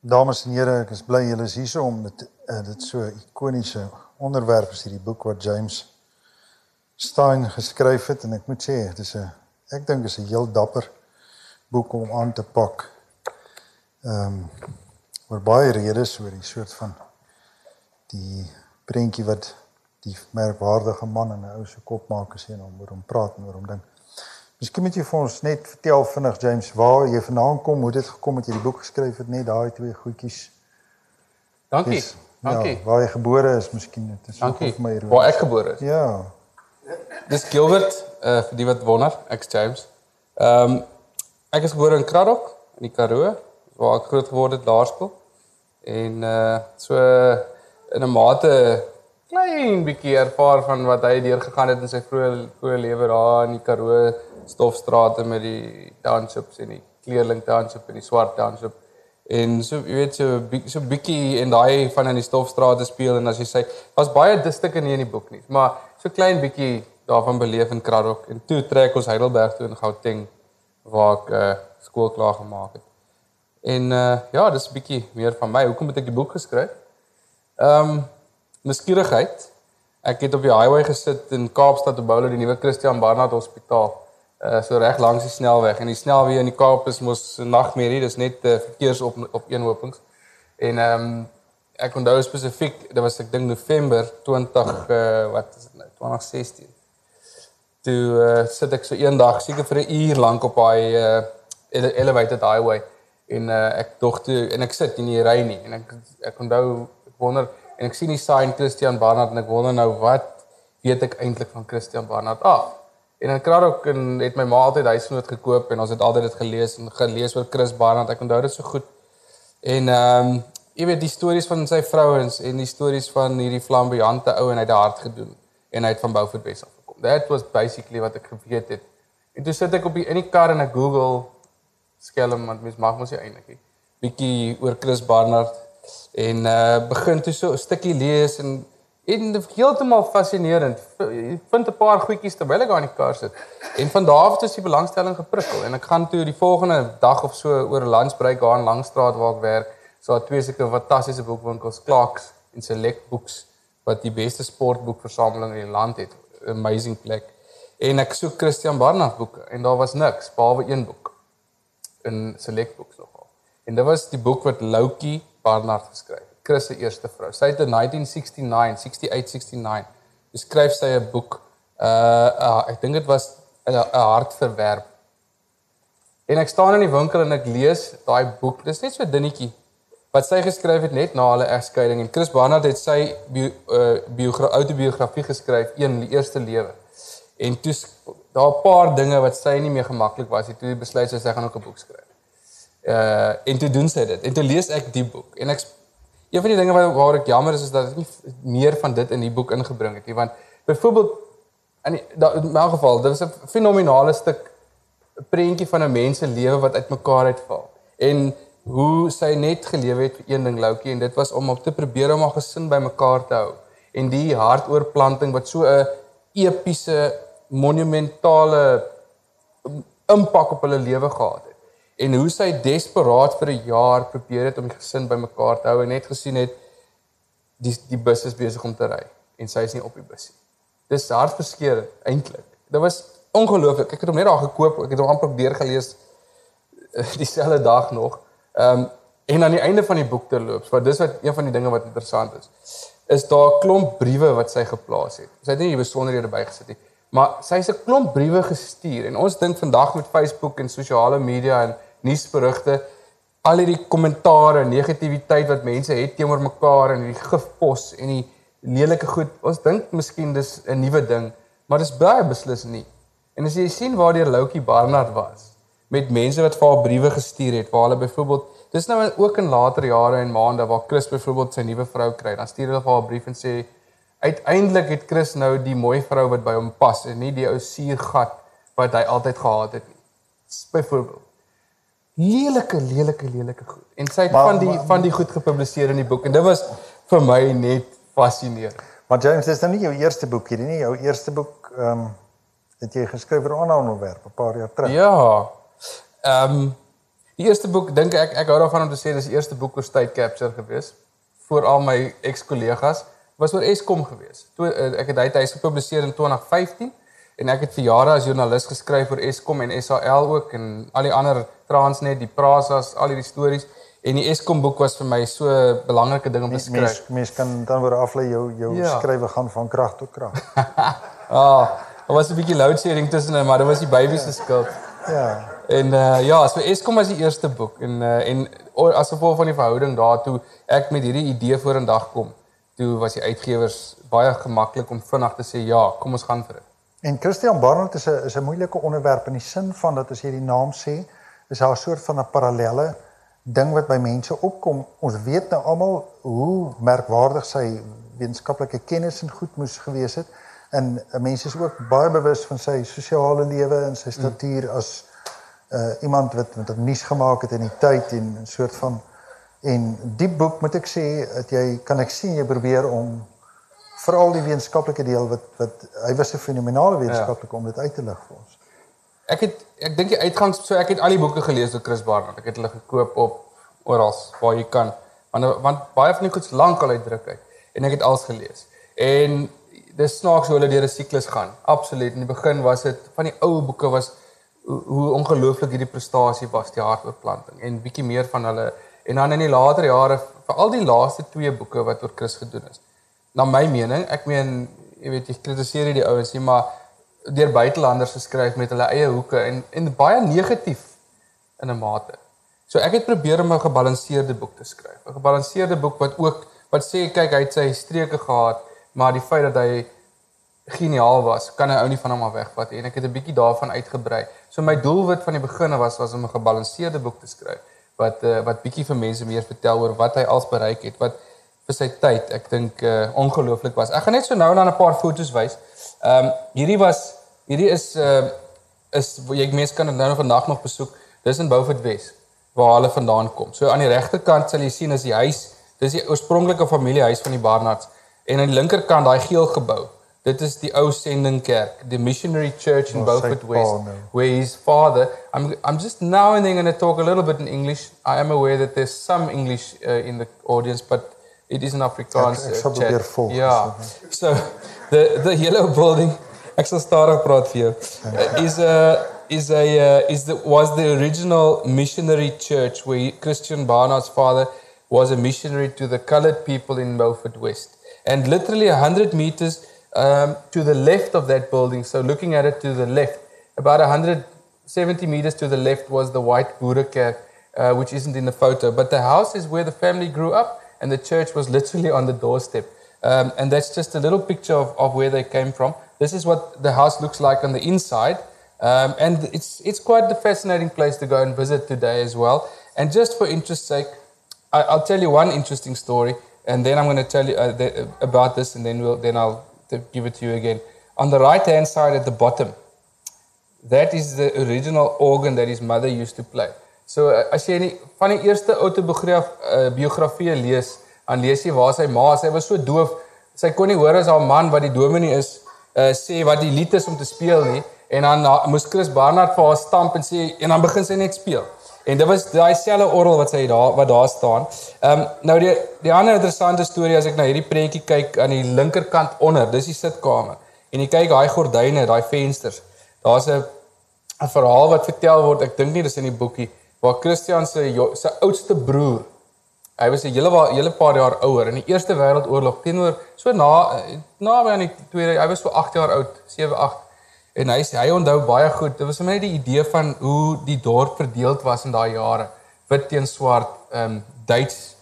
Dames en here, ek is bly julle is hier om dit so ikoniese onderwerp is hierdie boek wat James Stein geskryf het en ek moet sê, ek dink is 'n heel dapper boek om aan te pak. Oor baie redes oor die soort van die prentjie wat die merkwaardige man in 'n ou se kop maak as jy nou oor hom praat en oor hom dink. Miskien moet jy vir ons net vertel vinnig, James, waar jy vandaan kom, hoe dit gekom het jy die boek geskryf het, net daai twee goedjies. Dankie. Dankie. Ja, waar jy gebore is, miskien dit is ook vir my. Waar ek gebore is. Ja. Dis Gilbert, vir die wat wonder, ek's James. Ek is gebore in Kraddock in die Karoo, waar ek groot geword het laerskool. En so in 'n mate klein bietjie ervaar van wat hy deurgegaan het in sy vroeë lewe daar in die Karoo stofstrate met die townships en die Kleerling township en die Swart township. En so jy weet so bietjie en daai van in die stofstrate speel en as jy sê was baie stukke nie in die boek nie, maar so klein bietjie daarvan beleef in Kraddock en toe trek ons Heidelberg toe in Gauteng waar ek skool klaar gemaak het. En ja, dis 'n bietjie meer van my. Hoekom het ek die boek geskryf? Nuuskierigheid. Ek het op die highway gesit in Kaapstad te bou die nuwe Christian Barnard Hospitaal. So reg langs die snelweg en die snelweë in die Kaap is mos 'n nagmerrie, dis net verkeersopeenhopings. En ek onthou spesifiek, dit was ek dink November 2016. Toe sit ek so eendag seker vir 'n uur lank op daai elevated highway en ek sit in die ry nie en ek onthou ek wonder en ek sien die sign Christian Barnard en ek wonder nou wat weet ek eintlik van Christian Barnard af. En in Kraddock het my ma altyd huisnoot gekoop en ons het altyd dit gelees oor Chris Barnard. Ek onthou dit so goed. En jy weet die stories van sy vrouens en die stories van hierdie flamboyante ou en hy het hard gedoen en hy het van Beaufort Wes af gekom. That was basically wat ek geweet het. En toe sit ek in die kar en ek Google skelm want mens mag mos nie eintlik nie. Bietjie oor Chris Barnard en begin toe so 'n stukkie lees en heeltemal fascinerend. Ek vind 'n paar goedjies terwyl ek daar in die kar sit. En van daar af is die belangstelling geprikkel en ek gaan toe die volgende dag of so oor 'n lunchbreak daar in Langstraat waar ek werk. So daar twee sulke fantastiese boekwinkels, Clarks en Select Books wat die beste sportboekversameling in die land het. Amazing plek. En ek soek Christian Barnard boeke en daar was niks behalwe een boek in Select Books nogal. En dit was die boek wat Loukie Barnard geskryf het. Chris se eerste vrou. Sy het in 1969 skryf sy 'n boek. Ek dink dit was 'n hartverwerp. En ek staan in die winkel en ek lees daai boek. Dis net so 'n dingetjie wat sy geskryf het net na hulle egskeiding en Chris Barnard het sy autobiografie geskryf, die eerste lewe. En toe daar 'n paar dinge wat sy nie meer gemaklik was, toe sy besluit sy gaan ook 'n boek skryf. En toe doen sy dit. En toe lees ek die boek en een van die dinge waar ek jammer is dat ek nie meer van dit in die boek ingebring het nie, want byvoorbeeld in my geval, dit was 'n fenominale stuk prentjie van 'n mens se lewe wat uitmekaar uitval. En hoe sy net gelewe het vir een ding, Loukie, en dit was om te probeer om haar gesin bymekaar te hou. En die hartoorplanting wat so 'n epiese, monumentale impak op hulle lewe gehad het. En hoe sy desperaat vir 'n jaar probeer het om die gesin bymekaar te hou en net gesien het die bus is besig om te ry en sy is nie op die bus nie. Dis hartverskeurende eintlik. Dit was ongelooflik. Ek het hom net daar gekoop, ek het hom amper deurgelees dieselfde dag nog. En aan die einde van die boek terloops, want dis wat een van die dinge wat interessant is daar 'n klomp briewe wat sy geplaas het. Sy het nie die besonderhede bygesit nie, maar sy het 'n klomp briewe gestuur en ons dink vandag met Facebook en sosiale media en nuusberigte, al hierdie kommentare en negativiteit wat mense het teenoor mekaar en die gifpos en die lelike goed. Ons dink miskien dis 'n nuwe ding, maar dis baie beslis nie. En as jy sien waar Loukie Barnard was met mense wat vir haar briewe gestuur het, waar hulle byvoorbeeld, dis nou ook in later jare en maande waar Chris byvoorbeeld sy nuwe vrou kry, dan stuur hulle vir haar 'n brief en sê uiteindelik het Chris nou die mooi vrou wat by hom pas en nie die ou suurgat wat hy altyd gehad het nie. Byvoorbeeld lelike goed. En sy het van die goed gepubliseer in die boek en dit was vir my net fascinerend. Maar James, dis nou nie jou eerste boek hierdie nie. Jou eerste boek het jy geskryf oor 'n ander onderwerp 'n paar jaar terug. Ja. Die eerste boek, dink ek hou daarvan om te sê, dis die eerste boek oor state capture gewees. Voor al my ex-kollegas, was oor Eskom gewees. Ek het hy's gepubliseer in 2015, en ek het vir jare as joernalis geskryf oor Eskom en SAL ook, en al die ander Transnet, die Prasas, al die stories, en die Eskom boek was vir my so 'n belangrike ding om te skryf. Mens kan dan weer aflei jou skrywe gaan van krag tot krag. Daar was 'n bietjie load shedding tussenin, maar dit was die baby se skuld. Ja. En so Eskom was die eerste boek en as gevolg van die verhouding daartoe ek met hierdie idee vorendag kom, toe was die uitgewers baie gemaklik om vinnig te sê ja, kom ons gaan vir dit. En Christian Barnard is 'n moeilike onderwerp in die sin van dat as jy die naam sê, is daar 'n soort van 'n parallelle ding wat by mense opkom. Ons weet nou almal hoe merkwaardig sy wetenskaplike kennis en goed moes gewees het. En mense is ook baie bewus van sy sosiale lewe en sy statuur as iemand wat nuus gemaak het in die tyd en 'n soort van en die boek moet ek sê dat ek sien jy probeer om veral die wetenskaplike deel wat hy was 'n fenominale wetenskaplike om dit uit te lig vir ons. Ek dink die ek het al die boeke gelees deur Chris Barnard. Ek het hulle gekoop op oral waar jy kan. Want baie van die goeds lank al uitdruk uit en ek het alles gelees. En dis snaaks hoe hulle deur 'n siklus gaan. Absoluut. In die begin was dit van die ou boeke was hoe ongelooflik hierdie prestasie was, die hartoortplanting en bietjie meer van hulle en dan in die later jare veral die laaste 2 boeke wat oor Chris gedoen is. Na my mening, ek meen, jy weet jy kritiseer hierdie ouens nie, maar deur buitelanders geskryf met hulle eie hoeke en baie negatief in 'n mate. So ek het probeer om 'n gebalanseerde boek te skryf. 'n Gebalanseerde boek wat sê kyk hy het sy streke gehad, maar die feit dat hy geniaal was, kan 'n ou nie van hom af wegvat nie en ek het 'n bietjie daarvan uitgebrei. So my doelwit van die begin was om 'n gebalanseerde boek te skryf wat bietjie vir mense meer vertel oor wat hy als bereik het, wat vir sy tyd ek dink ongelooflik was. Ek gaan net so nou aan 'n paar foto's wys. Hierdie is jy mense kan dit nou vandag nog besoek. Dis in Beaufort Wes waar hulle vandaan kom. So aan die regterkant sal jy sien is die huis, dis die oorspronklike familiehuis van die Barnards en aan die linkerkant daai geel gebou. Dit is die ou sendingkerk, the missionary church in Beaufort West, where his father. I'm just now and then going to talk a little bit in English. I am aware that there's some English in the audience, but it is an Afrikaans chat. Yeah. So the yellow building, ek sal stadig praat vir jou. Was the original missionary church where Christian Barnard's father was a missionary to the colored people in Beaufort West, and literally 100 meters. To the left of that building, so looking at it to the left, about 170 meters to the left was the white Boerekerk, which isn't in the photo. But the house is where the family grew up, and the church was literally on the doorstep. And that's just a little picture of where they came from. This is what the house looks like on the inside. And it's quite a fascinating place to go and visit today as well. And just for interest's sake, I'll tell you one interesting story, and then I'm going to tell you about this, and then I'll give it to you again. On the right-hand side at the bottom, that is the original organ that his mother used to play. So as jy van die eerste autobiografie lees, dan lees jy waar sy was so doof, sy kon nie hoor as haar man wat die dominee is, sê wat die lied is om te speel nie, en dan moes Chris Barnard vir haar stamp en sê, en dan begin sy net speel. En dit was daai selfe orgel wat daar staan. Nou die ander interessante storie as ek na hierdie prentjie kyk aan die linkerkant onder, dis die sitkamer. En jy kyk daai gordyne, daai vensters. Daar's 'n verhaal wat vertel word, ek dink nie dis in die boekie, waar Christian se oudste broer, hy was 'n hele paar jaar ouer in die Eerste Wêreldoorlog teenoor so naby aan die tweede, hy was so 8 jaar oud, 7, 8. En hy onthou baie goed, dit was vir my die idee van hoe die dorp verdeeld was in daai jare. Wit teen swart, Duits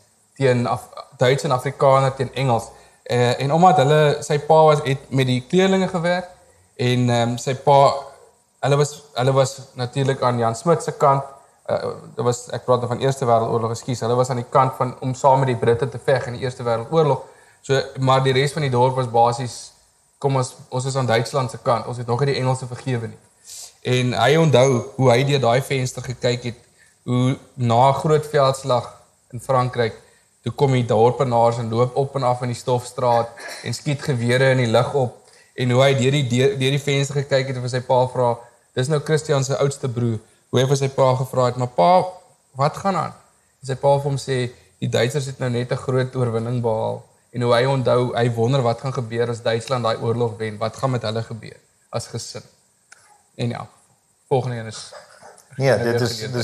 en Afrikaner teen Engels. En omdat sy pa het met die kleerlinge gewerk, en sy pa, hulle was natuurlik aan Jan Smit se kant, ek praat nou van Eerste Wêreldoorlog, hulle was aan die kant van, om saam met die Britte te veg in die Eerste Wêreldoorlog, maar die res van die dorp was basies, kom ons is aan Duitsland se kant, ons het nog nie die Engelse vergewe nie. En hy onthou hoe hy deur daai venster gekyk het, hoe na 'n groot veldslag in Frankryk, toe kom die dorpenaars en loop op en af in die Stofstraat en skiet gewere in die lug op, en hoe hy deur die venster gekyk het en vir sy pa vra, dis nou Christian se oudste broer, hoe hy vir sy pa gevra het, maar pa, wat gaan aan? En sy pa vir hom sê, die Duitsers het nou net 'n groot oorwinning behaal. En hoe hy onthou, hy wonder wat gaan gebeur as Duitsland daai oorlog wen. Wat gaan met hulle gebeur as gesin? En ja, volgende een is... Nee, dit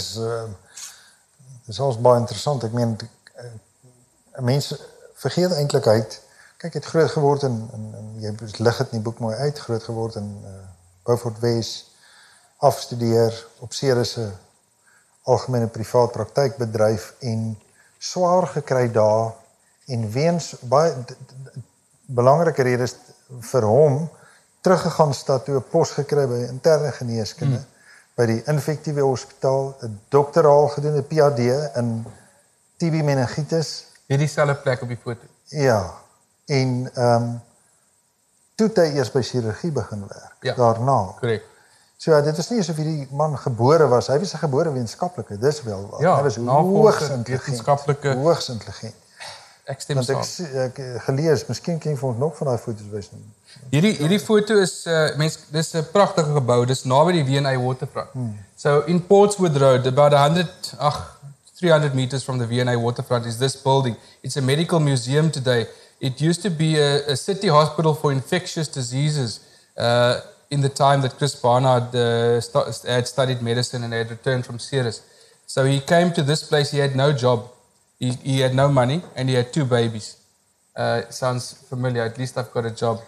is alles baie interessant. Ek meen, mense vergeet eintlik kyk, het groot geword en jy lig dit in die boek mooi uit, groot geword in Beaufort Wes, afstudeer op Ceres algemene privaat praktykbedryf en swaar gekry daar en weens baie belangrike redes vir hom teruggegaan stad toe 'n pos gekry by interne geneeskunde by die infektiewe hospitaal, 'n doktoraal gedoen, 'n PhD in TB meningitis. Hierdie selfde plek op die foto. Ja. En toe het hy eers by chirurgie begin werk daarna. Korrek. So ja, dit is nie asof hierdie man gebore was. Hy was 'n gebore wetenskaplike, dis wel waar. Ja, Hy was hoogs intelligent. Ek stem saam. Ek gelees, miskien kan jy vir ons nog van daai foto's wys nie. Hierdie foto is dis 'n pragtige gebou. Dis naby die V&A waterfront. So in Portswood Road, about 300 meters from the V&A waterfront is this building. It's a medical museum today. It used to be a city hospital for infectious diseases in the time that Chris Barnard had studied medicine and had returned from Ceres. So he came to this place. He had no job. He had no money and he had 2 babies. Sounds familiar. At least I've got a job.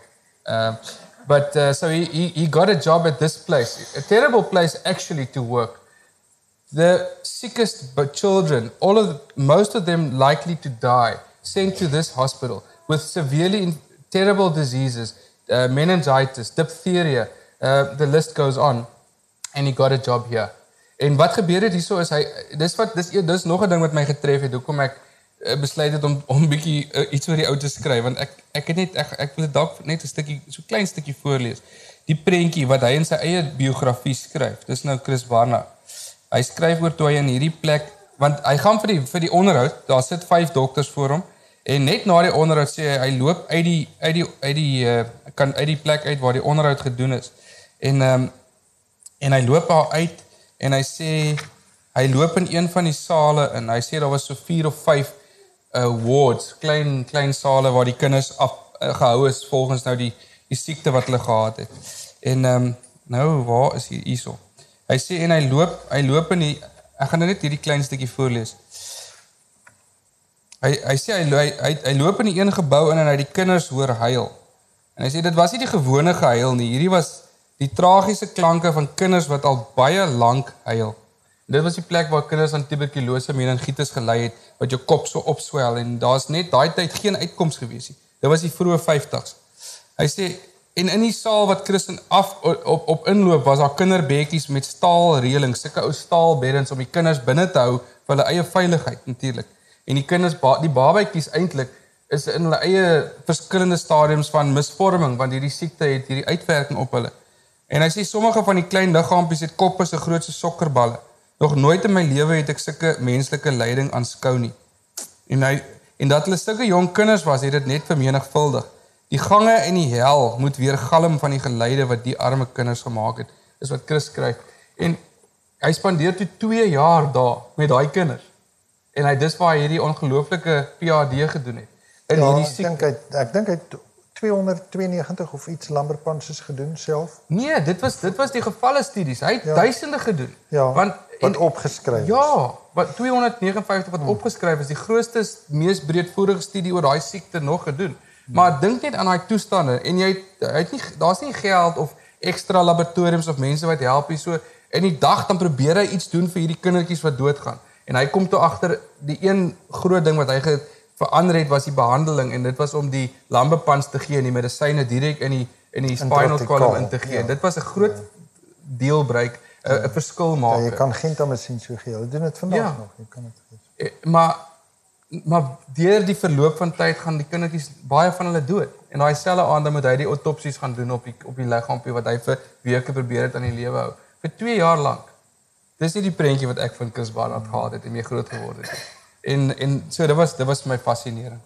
So he got a job at this place. A terrible place actually to work. The sickest children, most of them likely to die, sent to this hospital with severely terrible diseases, meningitis, diphtheria, the list goes on. And he got a job here. En wat gebeur het hierso is dis nog 'n ding wat my getref het. Hoekom ek besluit het om bietjie iets oor die ou te skryf, want ek wil dit dalk net 'n stukkie, so klein stukkie voorlees. Die prentjie wat hy in sy eie biografie skryf. Dis nou Chris Barnard. Hy skryf oor toe hy in hierdie plek, want hy gaan vir die onderhoud, daar sit 5 dokters voor hom en net na die onderhoud sê hy loop uit die plek uit waar die onderhoud gedoen is. En hy loop daar uit en hy sê hy loop in een van die sale in. Hy sê daar was so 4 of 5 wards, klein sale waar die kinders gehou is volgens nou die siekte wat hulle gehad het. En nou waar is hierso? Hy sê en hy loop in die, ek gaan nou net hierdie klein stukkie voorlees. Hy sê hy loop in die een gebou in en hy die kinders hoor huil. En hy sê dit was nie die gewone gehuil nie. Hierdie was die tragiese klanke van kinders wat al baie lank huil. En dit was die plek waar kinders aan tuberkulose meningitis gelei het, wat jou kop so opswel en daar's net daai tyd geen uitkoms gewees nie. Dit was die vroeë 50s. Hy sê en in die saal wat Chris op inloop was daar kinderbedjies met staalreëlings, sulke ou staalbeddens om die kinders binne te hou vir hulle eie veiligheid natuurlik. En die kinders, die babatjies eintlik is in hulle eie verskillende stadiums van misvorming want hierdie siekte het hierdie uitwerking op hulle. En hy sê sommige van die klein liggaampies het koppe so groot so sokkerballe. Nog nooit in my lewe het ek sulke menslike lyding aanskou nie. En dat hulle sulke jong kinders was, het dit net vermenigvuldig. Die gange en die hel moet weer galm van die geleide wat die arme kinders gemaak het. Dis wat Chris skryf. En hy spandeer toe 2 jaar daar met daai kinders. En dis waar hy hierdie ongelooflike PhD gedoen het. In hierdie siekte. Ek dink hy het 292 of iets lamberpanses gedoen self. Nee, dit was die gevalle studies. Hy het duisende gedoen. Ja, wat opgeskryf is. Ja, wat 259 wat opgeskryf is, die grootste, mees breedvoerige studie oor daai siekte nog gedoen. Maar dink net aan daai toestande en daar's nie geld of ekstra laboratoriums of mense wat help hier so. In die dag dan probeer hy iets doen vir hierdie kindertjies wat doodgaan. En hy kom toe agter die een groot ding wat hy verander het was die behandeling en dit was om die lambepans te gee en die medisyne direk in die spinal column in te gee. Ja. Dit was 'n groot deelbreuk, 'n verskil maak. Ja, jy kan gentamicin so gee. Hulle doen dit vandag nog. Jy kan dit. Maar deur die verloop van tyd gaan die kindertjies baie van hulle dood. En daai selfde aand moet hy die autopsies gaan doen op die liggaampie wat hy vir weke probeer het aan die lewe hou vir 2 jaar lank. Dis nie die prentjie wat ek van Chris Barnard gehad het en mee groot geword het. En so dit was my fascinering.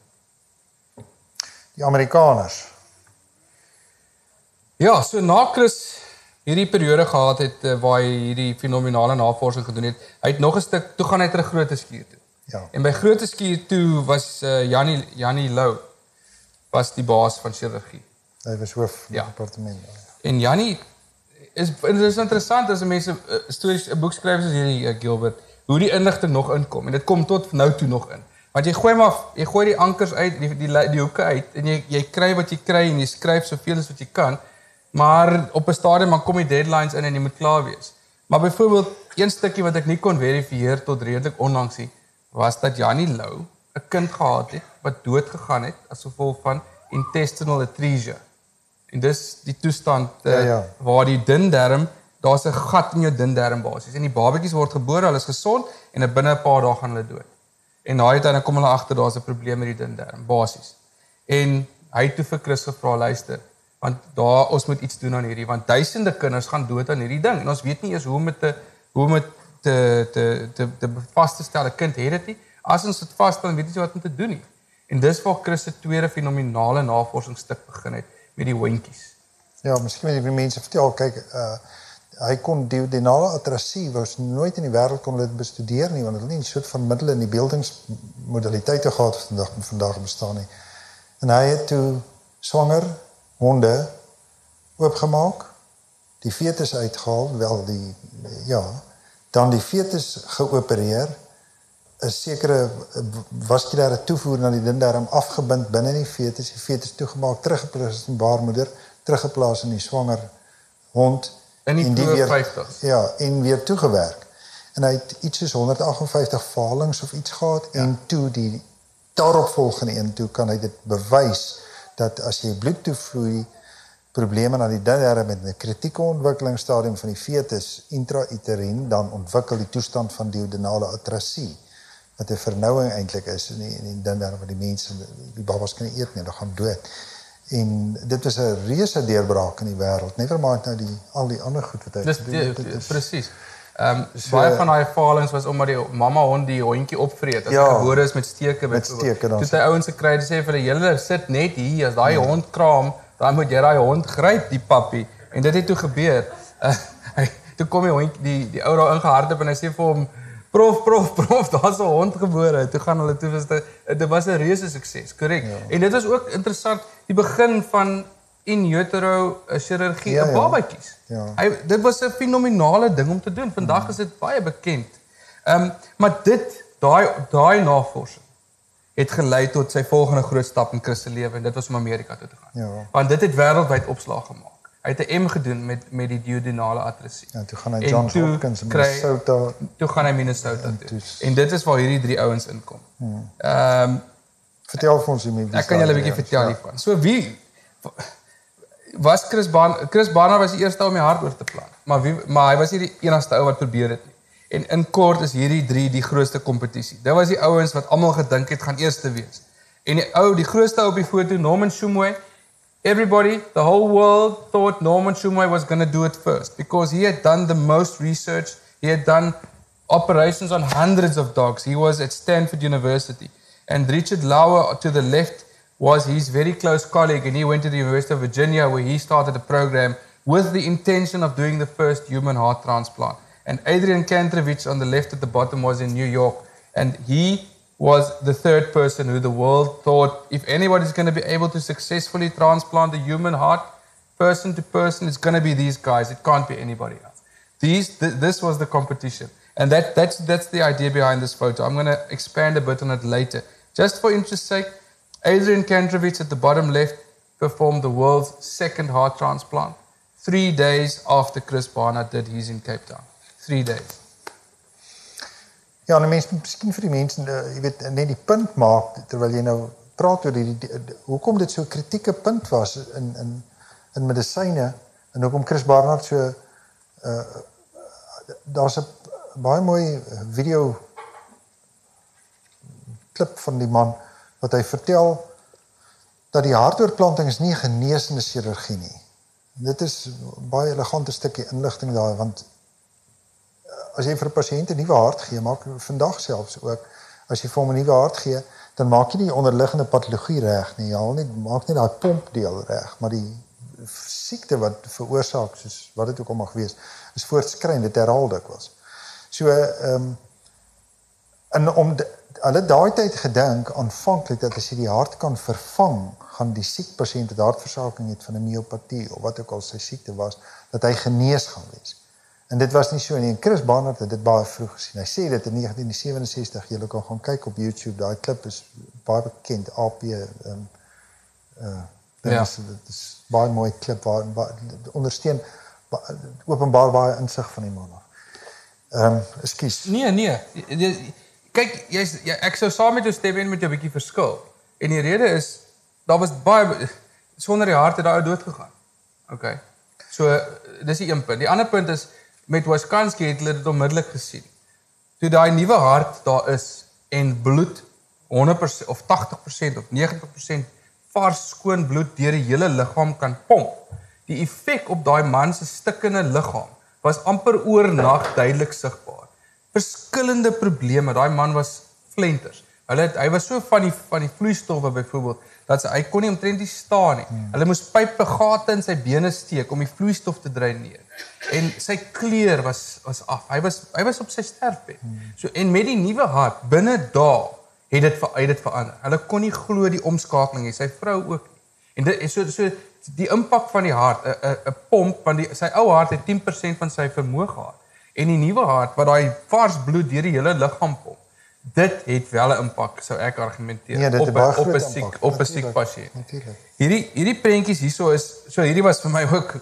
Die Amerikaners. Ja, so na Chris hierdie periode gehad het waar hy hierdie fenominale navorsing gedoen het. Hy het nog 'n stuk toe gaan hy terug Grote Skuur toe. Ja. En by Grote Skuur toe was Jannie Lou was die baas van chirurgie. Hy was hoof van Ja. die departement. En Jannie is interessant as mense stories 'n boek skryf soos hierdie Gilbert, hoe die inligting nog inkom en dit kom tot nou toe nog in. Want jy gooi die ankers uit, die hoeke uit en jy kry wat jy kry en jy skryf soveel as wat jy kan, maar op 'n stadium dan kom die deadlines in en jy moet klaar wees. Maar byvoorbeeld een stukkie wat ek nie kon verifieer tot redelik onlangs nie, was dat Jannie Lou 'n kind gehad het wat dood gegaan het as gevolg van intestinal atresia. En dis die toestand waar die dun darm, daar's 'n gat in jou dun darm basies en die babatjies word gebore, hulle is gesond en binne 'n paar dae gaan hulle dood. En dan kom hulle agter daar's 'n probleem met die dun darm basies. En hy het toe vir Chris gevra, luister, want ons moet iets doen aan hierdie, want duisende kinders gaan dood aan hierdie ding en ons weet nie eers hoe om dit te vas te stel. 'n Kind het dit nie. As ons dit vasstel, dan weet ons wat om te doen nie. En dis waar Chris se tweede fenominale navorsingsstuk begin het met die hondjies. Ja, miskien moet ek die mense vertel, kyk, hy kon duodenale atrasie was nooit in die wêreld kon hulle dit bestudeer nie, want hulle het nie 'n soort van middele in die beeldingsmodaliteite gehad wat vandag bestaan nie. En hy het toe swanger honde oopgemaak, die fetus uitgehaal, dan die fetus geopereer, 'n sekere vaskulêre toevoer na die dindarm afgebind binne die fetus toegemaak, teruggeplaas in die baarmoeder, teruggeplaas in die swanger hond in die weer 50. Ja, en weer toegewerk. En hy het iets soos 158 valings of iets gehad en toe die daaropvolgende een toe kan hy dit bewys dat as jy bloed toevloei probleme aan die dindarm met 'n kritieke ontwikkelingsstadium van die fetus intrauterien, dan ontwikkel die toestand van duodenale atrasie wat 'n vernouing eintlik is in die dindarm wat die mense, die babas kan nie eet nie, hulle gaan dood. En dit was 'n reuse deurbraak in die wêreld. Never mind nou al die ander goed wat hy gedoen het. Presies. Baie van daai valings was omdat die mamma hond die hondjie opvreet as hy gebore is met steke dan. Toe hy ouens gekry het sê vir die hele sit net hier as daai hond kraam, dan moet jy daai hond gryp, die pappie. En dit het toe gebeur. Toe kom die hondjie die ou daar ingehardloop en hy sê vir hom Prof, daar's 'n hond gebore. Toe gaan hulle toe dit was 'n reuse sukses, korrek. Ja. En dit was ook interessant, die begin van in utero chirurgie op babatjies. Ja. Dit was 'n fenominale ding om te doen. Vandag is dit baie bekend. Maar daai navorsing het gelei tot sy volgende groot stap in Chris se lewe en dit was om Amerika toe te gaan. Ja. Want dit het wêreldwyd opslag gemaak. Hy het 'n M gedoen met die duodenale atrasie. Ja, toe gaan hy Johns Hopkins in Minnesota. Toe gaan hy Minnesota toe. En dit is waar hierdie drie ouens inkom. Vertel vir ons hoe ek kan julle 'n bietjie vertel hiervan. So wie was Chris Barnard was die eerste om die hart oor te plan. Maar hy was nie die enigste ou wat probeer dit nie. En in kort is hierdie drie die grootste kompetisie. Dit was die ouens wat almal gedink het gaan eerste wees. En die grootste ou op die foto, Norman Shumway. Everybody, the whole world thought Norman Shumway was going to do it first because he had done the most research. He had done operations on hundreds of dogs. He was at Stanford University. And Richard Lauer to the left was his very close colleague, and he went to the University of Virginia where he started a program with the intention of doing the first human heart transplant. And Adrian Kantrovich on the left at the bottom was in New York, and he was the third person who the world thought, if anybody's going to be able to successfully transplant the human heart, person to person, it's going to be these guys. It can't be anybody else. This was the competition. And that's the idea behind this photo. I'm going to expand a bit on it later. Just for interest's sake, Adrian Kantrovich at the bottom left performed the world's second heart transplant 3 days after Chris Barnard did his in Cape Town. 3 days. Ja, en mense miskien vir die mense, jy weet, net die punt maak terwyl jy nou praat oor hoekom dit so 'n kritieke punt was in medisyne en hoekom Chris Barnard so daar's 'n baie mooi video klip van die man wat hy vertel dat die hartoortplanting is nie 'n genesende chirurgie nie. Dit is baie elegante stukkie inligting daar, want as jy vir 'n pasiënt 'n nuwe hart gee, maak vandag selfs ook, as jy vir hom 'n nuwe hart gee, dan maak jy die onderliggende patologie reg nie. Jy maak nie daai pompdeel reg, maar siekte wat veroorsaak, soos wat dit ook al mag wees, is voortskryend, dit herhaal dikwels. So, en hulle daai tyd gedink aanvanklik dat as jy die hart kan vervang, gaan die siek pasiënt wat hartversaking het van 'n myopatie of wat ook al sy siekte was, dat hy genees gaan wees. En dit was nie so nie. En Chris Barnard het dit baie vroeg gesien. Hy sê dit in 1967, julle kan gaan kyk op YouTube, daai klip is baie bekend, AP, dit is baie mooi klip waar ondersteun openbaar baie insig van die man af. Ekskuus. Nee. Kyk, ek sou saam met jou stem en met jou 'n bietjie verskil. En die rede is, daar was baie, sonder die hart het daai ou dood gegaan. Okay. So, dis die een punt. Die ander punt is, met Waskanski het hulle dit onmiddellik gesien. Toe daai nuwe hart daar is, en bloed, 100% of 80% of 90% vars skoon bloed deur die hele liggaam kan pomp. Die effek op daai man se stikkende liggaam was amper oornag duidelik sigbaar. Verskillende probleme, daai man was flenters. Hy was so van die vloeistowwe byvoorbeeld, dat hy kon nie omtrent nie staan nie. Hulle moes pype gate in sy bene steek om die vloeistof te dreineer. En sy kleur was af. Hy was op sy sterfbed. So, en met die nuwe hart, binne dae het dit verander. Hulle kon nie glo die omskakeling nie, sy vrou ook nie. En dit is so die impak van die hart, 'n pomp, want sy ou hart het 10% van sy vermoë gehad. En die nuwe hart, wat daai vars bloed deur die hele liggaam pomp, dit het wel 'n impak, sou ek argumenteer, nee, op 'n siek pasiënt. Hierdie prentjies hierso is, so hierdie was vir my ook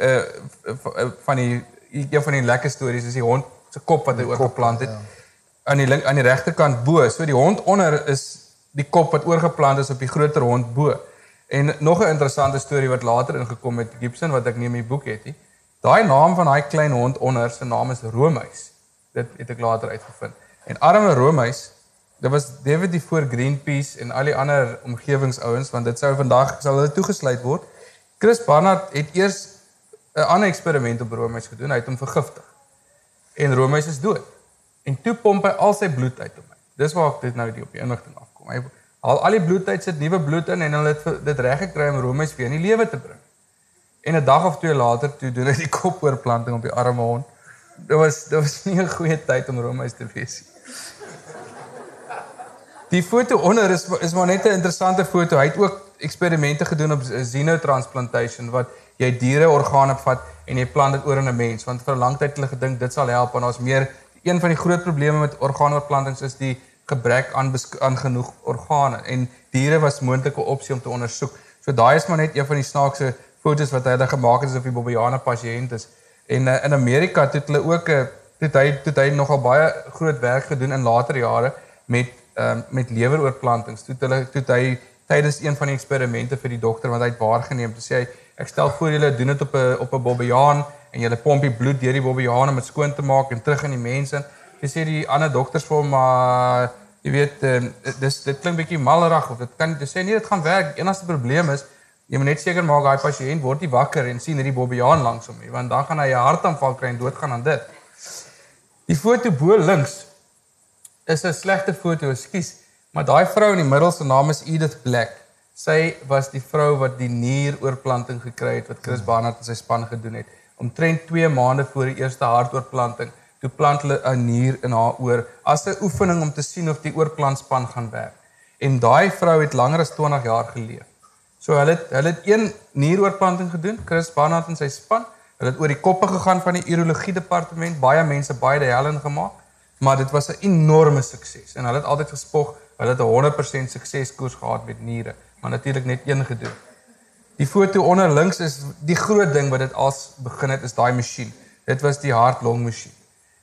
een van die lekker stories, is die hond se kop wat hy oorgeplant het. Aan die regterkant bo, so die hond onder is die kop wat oorgeplant is op die groter hond bo. En nog 'n interessante storie wat later ingekom het, Gibson, wat ek nie in my boek het nie. Daai naam van daai klein hond onder, sy naam is Romeis. Dit het ek later uitgevind. En arme Romeis, dit was definitief voor Greenpeace en al die ander omgewingsouens, want dit sal hulle toegesluit word. Chris Barnard het eers 'n ander eksperiment op Romeis gedoen, hy het hom vergiftig. En Romeis is dood. En toe pomp hy al sy bloed uit op my. Dis waar ek dit nou die op die inligting afkom. Hy haal al die bloed uit, sit nuwe bloed in en hulle het dit reg gekry om Romeis weer in die lewe te bring. En 'n dag of 2 later toe doen hy die kopoorplanting op die arme hond. Dit was nie 'n goeie tyd om Romeis te wees nie. Die foto onder is maar net 'n interessante foto. Hy het ook eksperimente gedoen op xenotransplantation, wat jy diere organe vat en jy plant dit oor in 'n mens, want vir 'n lang tyd het hulle gedink dit sal help, en daar's meer. Een van die groot probleme met orgaanoorplantings is die gebrek aan genoeg organe, en diere was moontlike opsie om te ondersoek. So daai is maar net een van die snaakse foto's wat hulle gemaak het asof die Bobbejane pasiënt is. En in Amerika het hulle ook het hy nogal baie groot werk gedoen in later jare met leweroorplantings. Toe het hy tydens een van die eksperimente vir die dokter, want hy het waargeneem, te sê, ek stel voor julle doen dit op 'n bobbejaan en julle pomp die bloed deur die bobbejaan om dit skoon te maak en terug in die mens in. Jy sê die ander dokters vir hom, maar jy weet, dit klink bietjie mallerig, of dit kan jy sê nee, dit gaan werk. Die enigste probleem is jy moet net seker maak daai pasiënt word nie wakker en sien hierdie bobbejaan langs hom nie, want dan gaan hy 'n hartaanval kry en doodgaan aan dit. Die foto bo links is 'n slegte foto, ekskuus, maar daai vrou in die middel se naam is Edith Black. Sy was die vrou wat die nieroorplanting gekry het wat Chris Barnard en sy span gedoen het. Omtrent 2 maande voor die eerste hartoorplanting, toe plant hulle 'n nier in haar oor as 'n oefening om te sien of die oorplantspan gaan werk. En daai vrou het langer as 20 jaar geleef. So hulle het een nieroorplanting gedoen, Chris Barnard en sy span. Hulle het oor die koppe gegaan van die urologie departement, baie mense baie die hel in gemaak, maar dit was 'n enorme sukses. En hulle het altyd gespog, hulle het 'n 100% sukseskoers gehad met niere, maar natuurlik net een gedoen. Die foto onder links is die groot ding wat dit als begin het, is daai masjien. Dit was die hart-long masjien.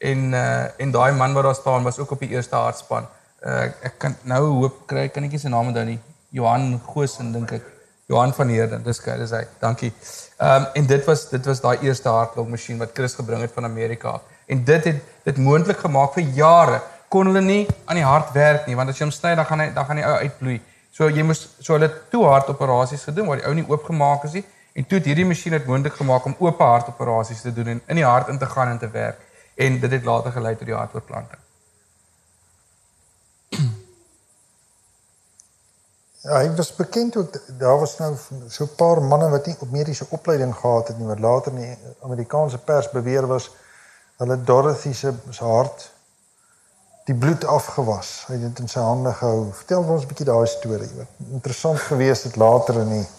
En daai man wat daar staan was ook op die eerste hartspan. Ek kan nou hoop kry, kan ek nie sy naam onthou nie. Johan Goosen dink ek. Johan van Heerden, dis hy. Dankie. En dit was daai eerste hart-long masjien wat Chris gebring het van Amerika af. En dit het dit moontlik gemaak vir jare. Kon hulle nie aan die hart werk nie, want as jy hom sny dan gaan die ou uitbloei. So hulle het 2 hartoperasies gedoen waar die ou nie oopgemaak is nie, en toe het hierdie masjien dit moontlik gemaak om oop hartoperasies te doen en in die hart in te gaan en te werk. En dit het later gelei tot die hartoorplanting. Ja, hy was bekend ook, daar was nou so 'n paar manne wat nie op mediese opleiding gehad het nie, wat later in die Amerikaanse pers beweer was, hulle Dorothy se hart die bloed afgewas. Hy het dit in sy hande gehou. Vertel ons 'n bietjie daai storie. Wat interessant geweest het later in die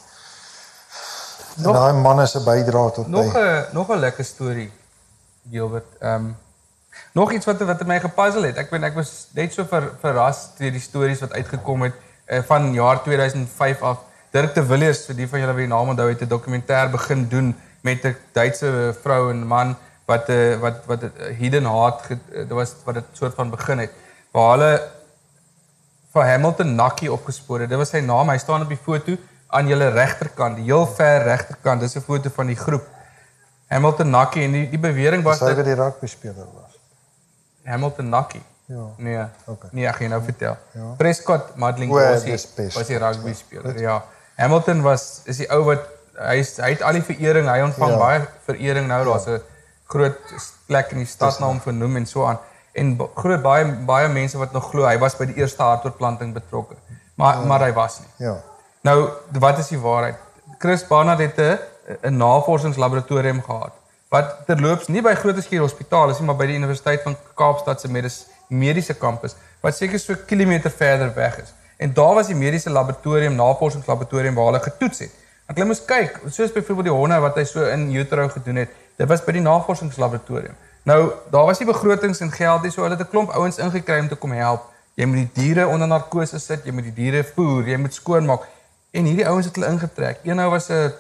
daai manne se bydrae tot nog 'n lekker storie, Gilbert. Nog iets wat my gepuzzle het. Ek was net so verras deur die stories wat uitgekom het van jaar 2005 af. Dirk de Villiers, vir die van julle wie die naam onthou, het 'n dokumentêr begin doen met 'n Duitse vrou en man wat Hidden Heart was wat dit soort van begin het. Waar hulle vir Hamilton Nackie opgespoor het. Dit was sy naam. Hy staan op die foto aan julle regterkant, die heel ver regterkant. Dis 'n foto van die groep. Hamilton Nackie en die bewering was dat hy die rugby speler was. Hamilton Nackie. Ja. Nee. Okay. Nee, ek gaan jou vertel. Ja. Prescott Madlingossi was die rugby speler. Ja. Hamilton is die ou wat hy het al die verering, hy ontvang baie verering nou. Daar's 'n groot plek in die stad na hom vernoem en so aan. En groot baie mense wat nog glo hy was by die eerste hartoortplanting betrokke. Maar hy was nie. Ja. Nou, wat is die waarheid? Chris Barnard het 'n navorsingslaboratorium gehad wat terloops nie by Grooteskier Hospitaal is nie, maar by die Universiteit van Kaapstad se mediese kampus wat seker so kilometer verder weg is. En daar was die mediese laboratorium, navorsingslaboratorium waar hulle getoets het. Want hulle moes kyk, soos byvoorbeeld die honde wat hy so in utero gedoen het, dit was by die navorsingslaboratorium. Nou, daar was nie begrotings en geld nie, so hulle het 'n klomp ouens ingekry om te kom help. Jy moet die diere onder narkose sit, jy moet die diere voer, jy moet skoonmaak. En hierdie ouens het hulle ingetrek. Een nou was 'n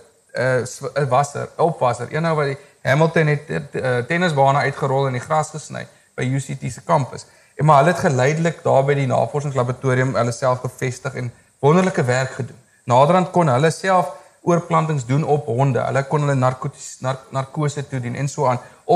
opwasser. Een nou wat die Hamilton het tennisbane uitgerol en die gras gesny by UCT se kampus. En maar hulle het geleidelik daar by die navorsingslaboratorium hulle self gevestig en wonderlike werk gedoen. Naderhand kon hulle self oorplantings doen op honde. Hulle kon hulle narkose toedien en so aan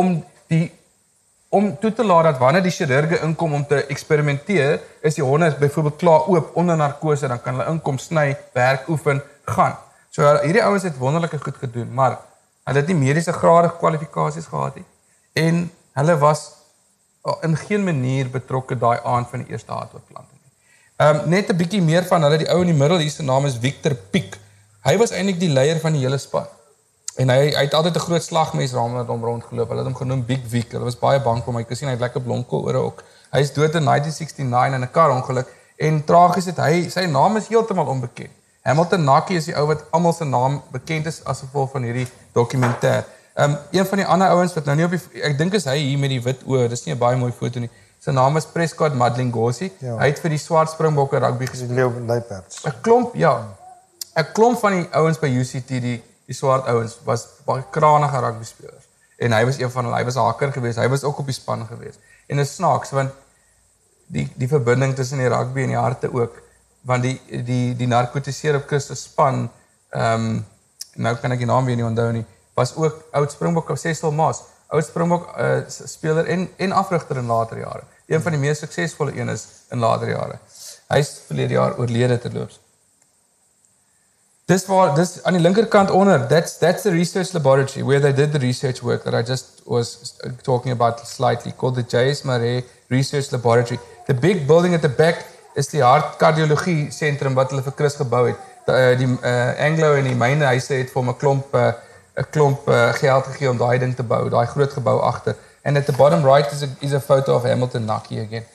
om toe te laat dat wanneer die chirurge inkom om te eksperimenteer, is die honde byvoorbeeld klaar oop onder narkose, dan kan hulle inkom, sny, werk, oefen, gaan. So hierdie ouens het wonderlike goed gedoen, maar hulle het nie mediese grade kwalifikasies gehad nie. En hulle was in geen manier betrokke daai aand van die eerste hartoortplanting nie. Net 'n bietjie meer van hulle, die ou in die middel, hier se naam is Victor Piek. Hy was eintlik die leier van die hele span. En hy het altyd 'n groot slagmes met hom rondgeloop. Hulle het hom genoem Big Vic. Hulle was baie bang vir hom. Ek kon sien hy het lekker blomkool ore ook. Hy is dood in 1969 in 'n karongeluk en tragies het sy naam is heeltemal onbekend. Hamilton Nackie is die ou wat almal se naam bekend is as gevolg van hierdie dokumentêr. Een van die ander ouens wat nou nie op die ek dink is hy hier met die wit oë. Dis nie 'n baie mooi foto nie. Sy naam is Prescott Madlingossi. Ja. Hy het vir die Swart Springbokke rugby gespeel. Die Leeupards. 'n klomp van die ouens by UCT, die swart ouens was baie kranige rugby spelers. En hy was een van hulle. Hy was 'n hakker geweest. Hy was ook op die span geweest. En dit is snaaks want die verbinding tussen die rugby en die harte ook, want die narkotiseer op Christus span, nou kan ek die naam weer nie onthou nie, was ook oud Springbok of Cecil Maas, oud Springbok speler en afrigter in later jare. Een van die mees suksesvolle een is in later jare. Hy is verlede jaar oorlede terloops. Dis aan die linkerkant onder, that's the research laboratory where they did the research work that I just was talking about slightly, called the J.S. Marais Research Laboratory. The big building at the back is die hartkardiologie sentrum wat hulle vir Chris gebou het. Die Anglo en die mynehuise het vir hom 'n klomp geld gegee om daai ding te bou, daai groot gebou agter. And at the bottom right is a photo of Hamilton Nackie again.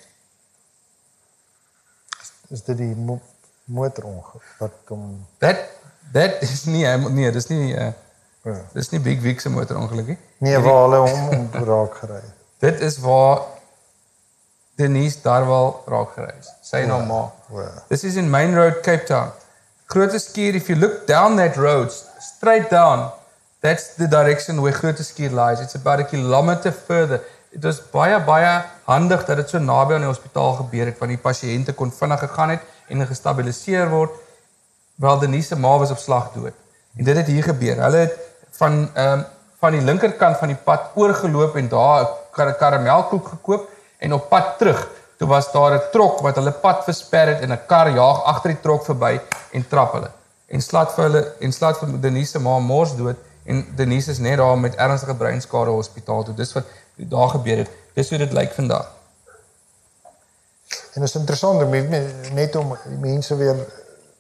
Is dit die motorongeluk wat kom? That is nie, dis nie Big Vic se motorongeluk nie. Nee, waar hulle hom raak gery. Dit is waar Denise Darwal raak gery is. Sy naam ma. This is in Main Road, Cape Town. Grooteskier, if you look down that road, straight down, that's the direction where Grooteskier lies. It's about 1 kilometer further. Dit was baie handig dat dit so naby aan die hospitaal gebeur het, want die pasiënte kon vinnig gegaan het en gestabiliseer word, wel Denise se ma was op slag dood. En dit het hier gebeur. Hulle het van die linkerkant van die pad oorgeloop en daar 'n karamelkoek gekoop en op pad terug, toe was daar 'n trok wat hulle pad versper het en 'n kar jaag agter die trok verby en trap hulle. En slaat vir Denise se ma mors dood en Denise is net daar met ernstige breinskade hospitaal toe. Dis wat daar gebeur het. Dis hoe dit lyk vandag. En dit is interessant, net om mense weer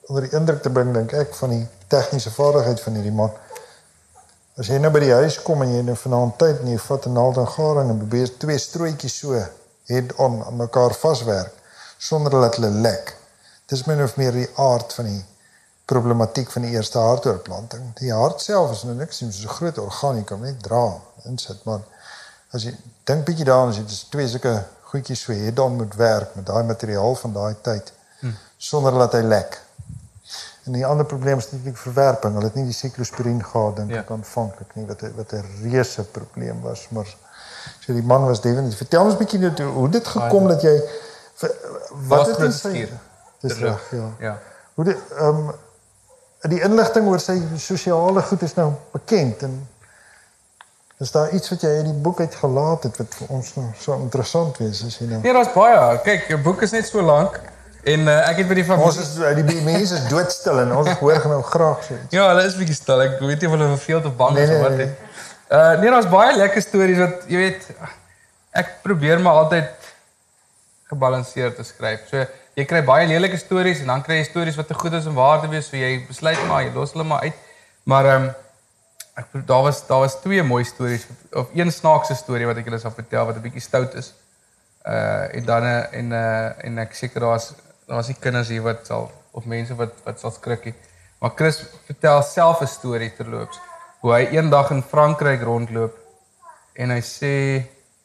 onder die indruk te bring, dink ek, van die tegniese vaardigheid van hierdie man. As jy nou by die huis kom en jy nou vanaand tyd en jy vat 'n naald en garing en probeer 2 strooitjies so head-on aan mekaar vaswerk sonder dat hulle lek. Dis min of meer die aard van die problematiek van die eerste hartoortplanting. Die hart self is nou niks, soos 'n groot orgaan, jy kan net dra, insit, maar as jy dink bietjie daaraan, as jy dis 2 sulke goedjies so head-on moet werk met daai materiaal van daai tyd sonder dat hy lek. En die ander probleem is natuurlik verwerping. Hulle het nie die siklosporien gehad dink ek aanvanklik nie wat 'n reuse probleem was, maar so die man was definitief. Vertel ons 'n bietjie net hoe dit gekom dat jy wat het in sy dis reg, ja. Hoe dit die inligting oor sy sosiale goed is nou bekend en is daar iets wat jy in die boek uitgelaat het wat vir ons nou so interessant wees as jy nou. Nee, daar's baie. Kyk, jou boek is net so lank. En ek het by die familie... Ons is, die mense is doodstil en ons hoor nou graag so iets. Ja, hulle is bietjie stil. Ek weet nie of hulle verveeld of bang is of wat nie. Nee, daar's baie lekker stories wat, jy weet, ek probeer maar altyd gebalanseerd te skryf. So, jy kry baie lelike stories en dan kry jy stories wat te goed is om waar te wees, so jy besluit maar, jy los hulle maar uit. Maar daar was 2 mooi stories, of een snaakse storie wat ek julle sal vertel, wat 'n bietjie stout is. En dan en ek seker daar's die kinders hier wat sal of mense wat sal skrikkie. Maar Chris vertel self 'n storie terloops hoe hy eendag in Frankryk rondloop en hy sê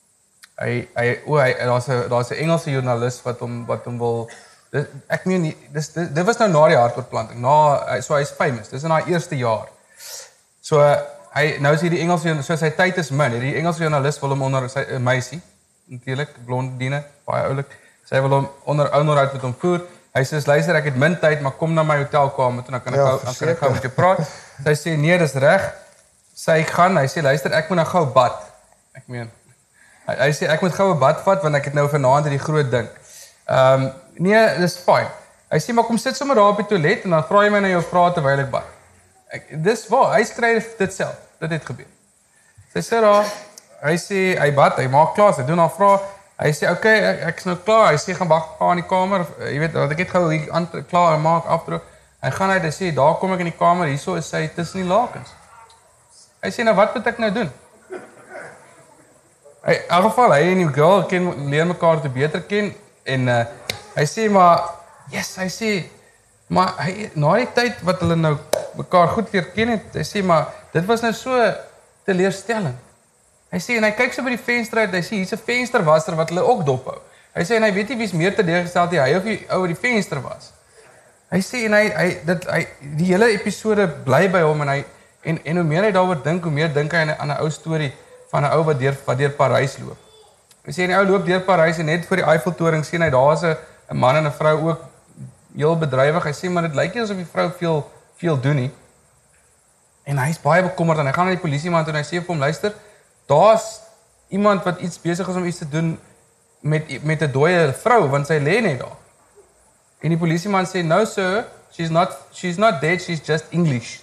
daar's 'n Engelse joernalis wat hom wil ek meen dit was nou na die hartoortplanting. So hy's famous. Dis in haar eerste jaar. So hy nou is hierdie Engelse so sy tyd is min. Hierdie Engelse joernalis wil hom onder sy 'n meisie natuurlik blondine, baie oulik. Sy wil hom onderhoud met hom voer. Hy sê luister, ek het min tyd, maar kom na my hotelkamer toe, dan kan ek gou met jou praat. Sy sê nee, dis reg. Sy gaan, hy sê luister, ek moet nou gou bad. Ek meen hy sê ek moet gou 'n bad vat want ek het nou vanaand hierdie groot ding. Nee, dis fyn. Hy sê maar kom sit sommer daar op die toilet en dan vra jy my na jou vrae terwyl ek bad. Dis waar, hy skryf dit self. Dit het gebeur. Sy sê daar hy sê, hy bad, hy maak klaar, hy doen haar vrae. Hy sê, okay, ek is nou klaar. Hy sê, gaan wag in die kamer. Jy weet, want ek het gou hier klaar maak, afdroog. Hy gaan uit, hy sê, daar kom ek in die kamer, hierso is sy tussen die lakens. Hy sê, nou wat moet ek nou doen? In elk geval, hy en die girl leer mekaar te beter ken. En hy sê, maar, yes, hy sê, maar na die tyd wat hulle nou mekaar goed leer ken het, hy sê, maar dit was nou so teleurstellend. Hy sê, en hy kyk so by die venster uit, hy sê, hier's 'n vensterwasser wat hulle ook dop hou. Hy sê, en hy weet nie wie's meer teleurgesteld nie, hy of die ou wat die venster was. Hy sê, en die hele episode bly by hom, en hoe meer hy daaroor dink, hoe meer dink hy aan 'n ou storie van 'n ou wat deur Parys loop. Hy sê, en die ou loop deur Parys, en net voor die Eiffeltoring sien hy, daar is 'n man en 'n vrou ook heel bedrywig. Hy sê, maar dit lyk nie asof die vrou veel doen nie. En hy's baie bekommerd, en hy gaan na die polisieman toe, en hy sê vir hom, luister, daar's iemand wat iets besig is om iets te doen met 'n dooie vrou, want sy lê net daar. En die polisieman sê, no sir, she's not dead, she's just English.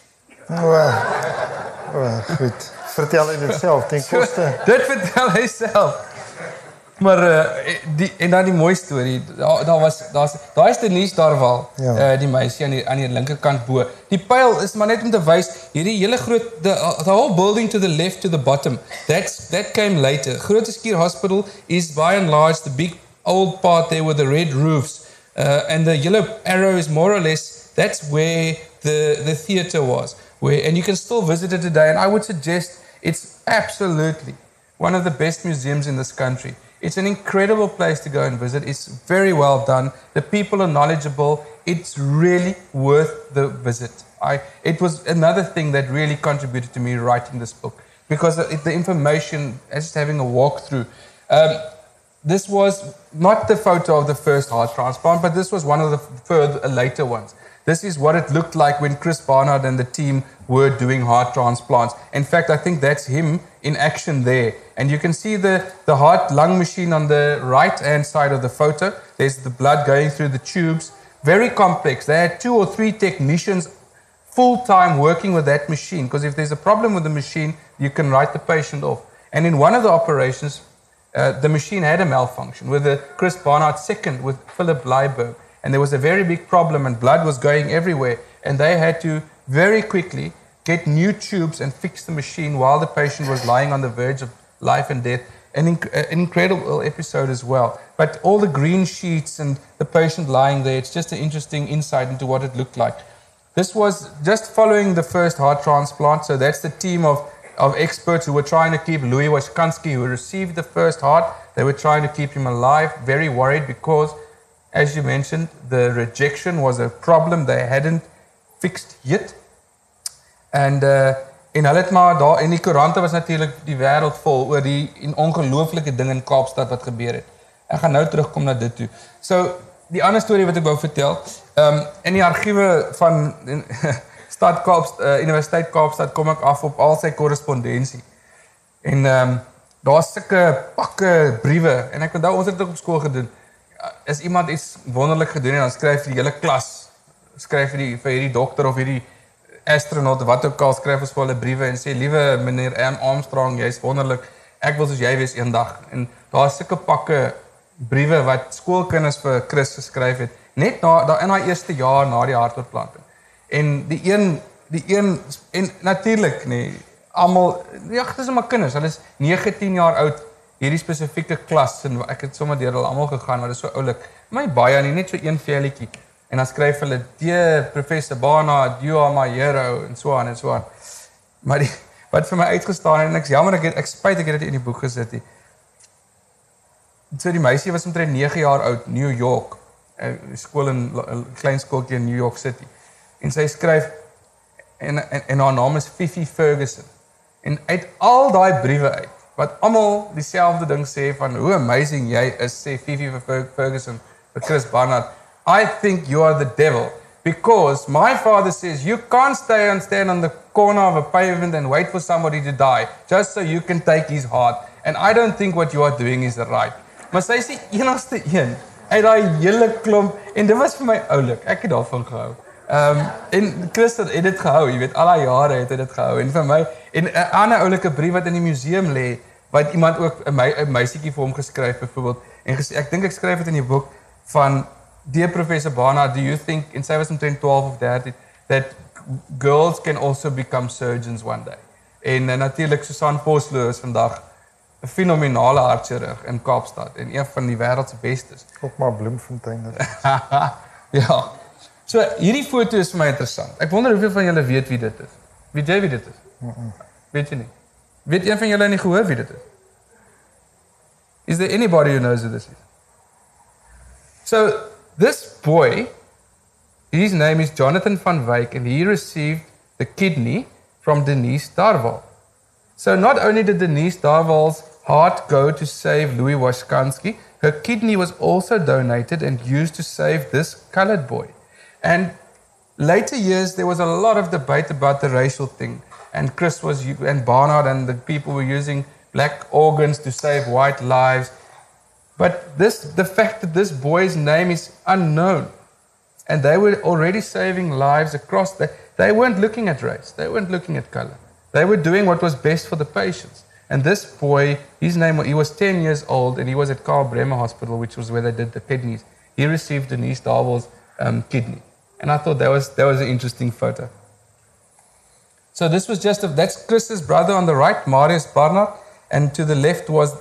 Goed. Vertel hy dit self, ten koste. Dit vertel hy self. Maar en dan die mooi storie, daar is Denise Darwal, die meisie aan die linkerkant bo. Die pyl is maar net om te wys, hierdie hele groot the whole building to the left to the bottom. That came later. Groote Schuur Hospital is by and large the big old part there with the red roofs. And the yellow arrow is more or less that's where the theater was. And you can still visit it today, and I would suggest it's absolutely one of the best museums in this country. It's an incredible place to go and visit. It's very well done. The people are knowledgeable. It's really worth the visit. It was another thing that really contributed to me writing this book, because the information, just having a walkthrough. This was not the photo of the first heart transplant, but this was one of the later ones. This is what it looked like when Chris Barnard and the team were doing heart transplants. In fact, I think that's him in action there. And you can see the heart-lung machine on the right-hand side of the photo. There's the blood going through the tubes. Very complex. They had 2 or 3 technicians full-time working with that machine, because if there's a problem with the machine, you can write the patient off. And in one of the operations, the machine had a malfunction with Chris Barnard second with Philip Bleiberg. and there was a very big problem and blood was going everywhere, and they had to very quickly get new tubes and fix the machine while the patient was lying on the verge of life and death. An incredible episode as well. But all the green sheets and the patient lying there, it's just an interesting insight into what it looked like. This was just following the first heart transplant, so that's the team of experts who were trying to keep Louis Washkansky, who received the first heart. They were trying to keep him alive, very worried because, as you mentioned, the rejection was a problem they hadn't fixed yet. And en hulle het maar daar, en die koerante was natuurlijk die wêreld vol oor die ongelooflike ding in Kaapstad wat gebeur het. Ek gaan nou terugkom na dit toe. So, die ander storie wat ek wou vertel, in die argiewe van Stad Kaapstad, Universiteit Kaapstad kom ek af op al sy korrespondensie. En daar is sulke pakke briewe, en ek onthou ons het dit op skool gedoen. As iemand iets wonderlik gedoen het, dan skryf die hele klas, skryf vir hierdie dokter of hierdie astronaut, wat ook al, skryf ons vir hulle briewe en sê, liewe meneer M. Armstrong, jy is wonderlik, ek wil soos jy wees eendag. En daar is sulke pakke briewe wat skoolkinders vir Chris geskryf het, net in haar eerste jaar na die hartoortplanting. En die een, en natuurlijk, nee, almal, ja, dit is maar kinders, hulle is 9-10 jaar oud, hierdie spesifieke klas, en ek het sommer deur hulle almal gegaan, maar dit is so oulik, my baie nie, net so een velletjie, en dan skryf hulle, Dear Professor Barnard, you are my hero, en so aan, en so aan. Maar wat vir my uitgestaan het, en ek is jammer, ek spyt ek het dit in die boek gesit, so die meisie was omtrent 9 jaar oud, New York, skool in klein skooltjie in New York City, en sy skryf, en haar naam is Fifi Ferguson, en uit al daai briewe uit, wat almal dieselfde ding sê van hoe amazing jy is, sê Fifi Ferguson vir Chris Barnard, I think you are the devil, because my father says you can't stand on the corner of a pavement and wait for somebody to die, just so you can take his heart, and I don't think what you are doing is right. Maar sy is die enigste een, uit daai hele klomp, en dit was vir my oulik, ek het daarvan gehou. En Chris het dit gehou, jy weet, al die jare het hy dit gehou, en vir my, en 'n ander oulike brief wat in die museum lê, wat iemand ook, 'n meisietjie vir hom geskryf, byvoorbeeld, en gesê, ek dink ek skryf dit in die boek, van, Dear Professor Barnard, do you think, en sy was omtrent 12 of 13, that girls can also become surgeons one day? En natuurlijk, Susan Vosloo is vandag 'n fenomenale hartchirurg in Kaapstad, en een van die wêreld se bestes. Ook maar Bloemfontein. Ja. So, hierdie foto is vir my interessant. Ek wonder hoeveel van julle weet wie dit is. Weet jy wie dit is? Weet jy nie? Weet een van julle nie gehoor wie dit is? Is there anybody who knows who this is? So, this boy, his name is Jonathan van Wyk, and he received the kidney from Denise Darwal. So not only did Denise Darwal's heart go to save Louis Washkansky, her kidney was also donated and used to save this colored boy. And later years, there was a lot of debate about the racial thing. And Chris and Barnard and the people were using black organs to save white lives. But the fact that this boy's name is unknown, and they were already saving lives across they weren't looking at race, they weren't looking at color. They were doing what was best for the patients. And this boy, he was 10 years old, and he was at Karl Bremer Hospital, which was where they did the kidneys. He received Denise Darwal's kidney. And I thought that was an interesting photo. So this was that's Chris's brother on the right, Marius Barnard, and to the left was,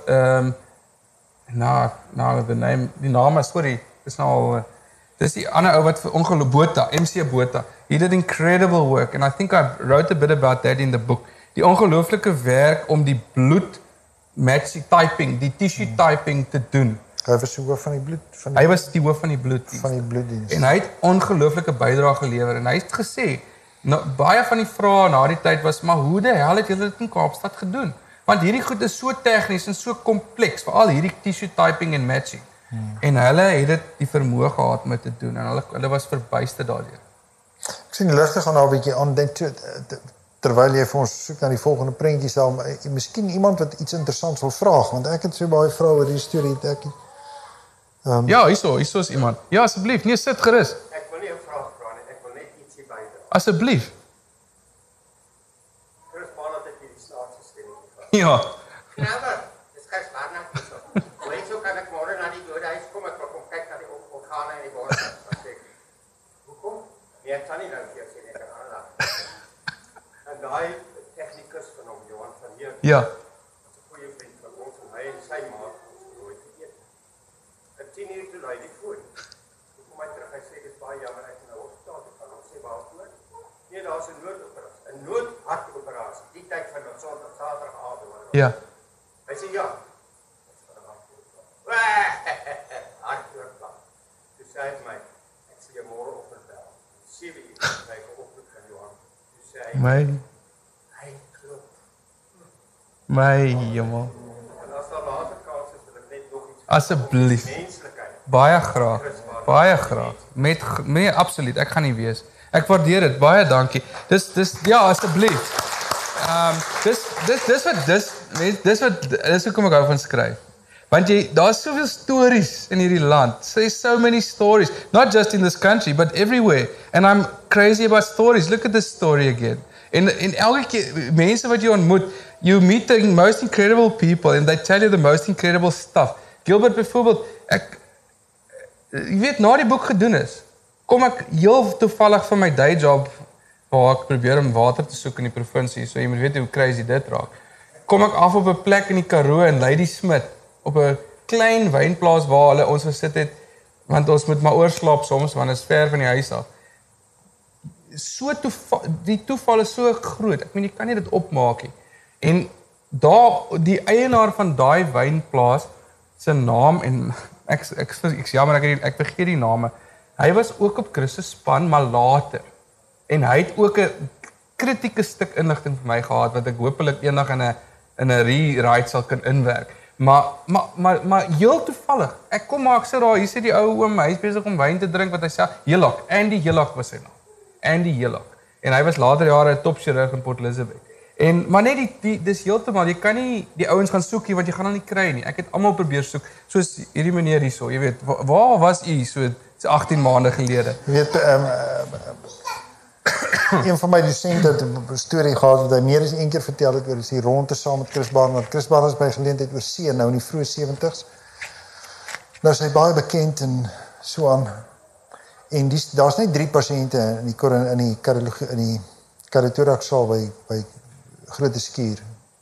die naam, sorry, is nou al, dis die ander ou wat vir Botha, MC Botha. He did incredible work, and I think I wrote a bit about that in the book. Die ongelooflike werk om die bloed matching typing, die tissue typing te doen. Hy was die hoof van die bloed. Hy was die hoof van die bloeddienst. Van die bloeddienst. En hy het ongelooflike bydrae gelewer, en hy het gesê, baie van die vrae na die tyd was, maar hoe die hel het julle dit in Kaapstad gedoen? Want hierdie goed is so tegnies en so kompleks, veral hierdie tissue typing en matching. En hulle het dit die vermoë gehad om dit te doen, en hulle was verbuiste daardeur. Ek sien die ligte gaan nou 'n bietjie aan, denk toe, terwyl jy vir ons soek na die volgende prentjie sal, miskien iemand wat iets interessants wil vraag, want ek het so baie vrae oor die storie, het ek. Ja, hierso is iemand. Ja, asseblief, nee, sit gerus. Ek wil nie 'n vraag vra nie, ek wil net ietsie bydra. Asseblief. Chris Barnard het hierdie snaakse stemmetjie gehad. Ja. Knabber, dis Chris Barnard hierso. Hoe kan ek môre na die dodehuis kom, ek wil kom kyk na die organe en die borskas. Ja. 'n goeie vriend van ons en hy en sy maat ons nooit geëet. En 10 uur toe lui die foon. Toe kom hy terug, hy sê dis baie jammer ek nou hospitaal toe gaan. Ons sê waarvoor? Nee, daar's 'n noodoperasie. 'n Noodhartoperasie. Die tyd van Sondag, Saterdagavond. Ja. Hy sê ja. Hartklop. Toe sê hy my, ek sê jy môreoggend bel. 7 uur kry ek 'n oproep van Johan. Toe sê hy, hy klop. My hemel. En as daar later kans is, wil ek net nog iets Asseblief. menslikheid. Baie graag. Baie graag. Met absoluut. Ek gaan nie wees. Ek waardeer dit. Baie dankie. Dis ja, asseblief. Dis hoekom ek hou van skryf. Want daar's soveel stories in hierdie land. There's so many stories, not just in this country, but everywhere. And I'm crazy about stories. Look at this story again. En elke keer mense wat jy ontmoet, you meet the most incredible people and they tell you the most incredible stuff. Gilbert byvoorbeeld, jy weet na die boek gedoen is, kom ek heel toevallig van my day job waar ek probeer om water te soek in die provinsie, so jy moet weet hoe crazy dit raak. Kom ek af op 'n plek in die Karoo in Ladysmith op 'n klein wynplaas waar hulle ons gesit het, want ons moet maar oorslaap soms want dit is ver van die huis af. Die toeval is so groot. Ek meen jy kan nie dit opmaak nie. En die eienaar van daai wynplaas se naam en ek jammer ek vergeet die name. Hy was ook op Chris se span maar later. En hy het ook 'n kritieke stuk inligting vir my gehad wat ek hopelik eendag in 'n rewrite sal kan inwerk. Maar heel toevallig. Ek kom maar ek sit daar, hier sit die ou oom, hy's besig om wyn te drink wat hy sê, Hillock, Andy Hillock was sy naam. Andy Hillock. En hy was later jare 'n topchirurg in Port Elizabeth. Maar net dis heeltemal, jy kan nie die ouens gaan soek nie want jy gaan hulle nie kry nie. Ek het almal probeer soek, soos hierdie meneer hierso, jy weet, waar was u so 18 maande gelede? Jy weet een van my dosente het 'n storie gehad wat hy meer as een keer vertel het oor is hier rond te saam met Chris Barnard. Chris Barnard is by geleentheid oor see nou in die vroeë 70s. Nou is hy baie bekend en so aan. En daar's net 3 pasiënte in die kardiologie in die kardiotorax by Grote Skuur.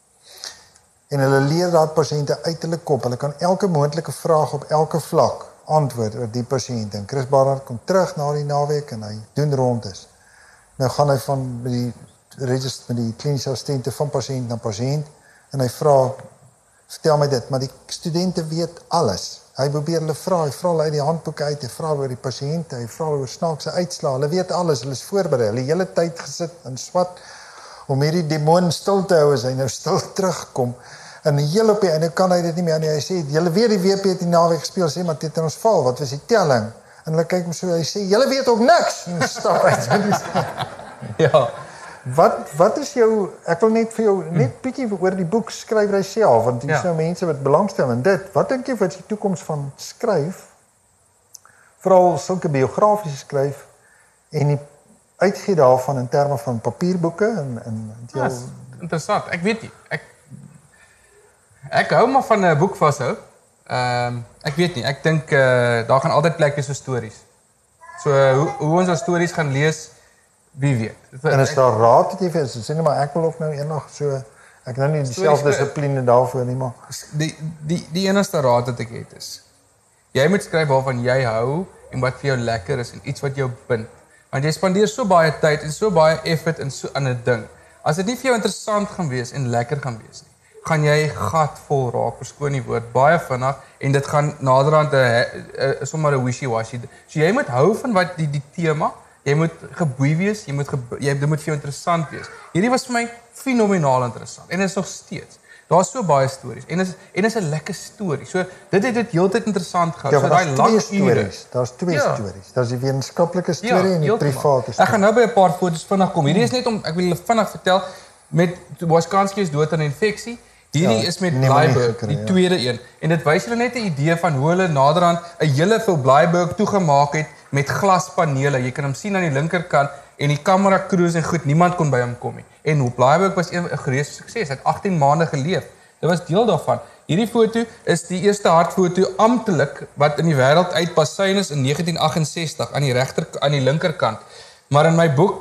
En hulle leer daai pasiënte uit hulle kop. Hulle kan elke moontlike vraag op elke vlak antwoord oor die pasiënt. En Chris Barnard kom terug na die naweek en hy doen rondes. Nou gaan hy van met die kliniese assistente van pasiënt na pasiënt en hy vra, vertel my dit, maar die studente weet alles. Hy probeer hulle vra hulle uit die handboeke uit, hy vra oor die pasiënte, hy vra oor snaakse uitslae, hulle weet alles, hulle is voorberei, hulle hele tyd gesit en swat om hierdie demoon stil te hou as hy nou stil terugkom. En heel op die einde kan hy dit nie meer nie. Hy sê, julle weet die WP het die naweek gespeel, sê maar dit in ons val, wat was die telling? En hulle kyk hom so, hy sê, julle weet ook niks. En stap uit. Ja. Wat is jou, ek wil net vir jou, net bietjie oor die boek skrywer self, want hier is nou mense wat belangstel in dit. Wat dink jy wat is die toekoms van skryf? Veral sulke biografiese skryf en die uitgee daarvan in terme van papierboeke en interessant. Ek weet nie. Ek hou maar van 'n boek vashou. Ek weet nie. Ek dink daar gaan altyd plekkies vir stories. So hoe ons stories gaan lees, wie weet. En is daar raad wat jy vir sê net maar ek wil ook nou eendag so ek nou nie die selfdissipline daarvoor nie maar die enigste raad wat ek het is jy moet skryf waarvan jy hou en wat vir jou lekker is en iets wat jou bind. Want jy spandeer so baie tyd en so baie effort in so aan 'n ding. As dit nie vir jou interessant gaan wees en lekker gaan wees nie, gaan jy gatvol raak, verskoon die woord, baie vinnig en dit gaan naderhand sommer 'n wishy-washy. So jy moet hou van wat die tema, jy moet geboei wees, dit moet vir jou interessant wees. Hierdie was vir my fenomenaal interessant en is nog steeds. Daar's so baie stories en is 'n lekker storie. So dit het dit heeltyd interessant gehou. Ja, so daai lang stories. Daar's twee stories. Daar's die wetenskaplike storie en die private storie. Ek gaan nou by 'n paar foto's vinnig kom. Hierdie is net om ek wil julle vinnig vertel met Waskanski is dood aan 'n infeksie. Hierdie is met Blyburg, die tweede een. En dit wys julle net 'n idee van hoe hulle naderhand 'n hele vir Blyburg toegemaak het met glaspanele. Jy kan hom sien aan die linkerkant en die kamera crews en goed, niemand kon by hom kom nie. En Blyburg was 'n groot sukses. Hy het 18 maande geleef. Dit was deel daarvan. Hierdie foto is die eerste hartfoto amptelik wat in die wêreld uitpassein is in 1968 aan die linkerkant. Maar in my boek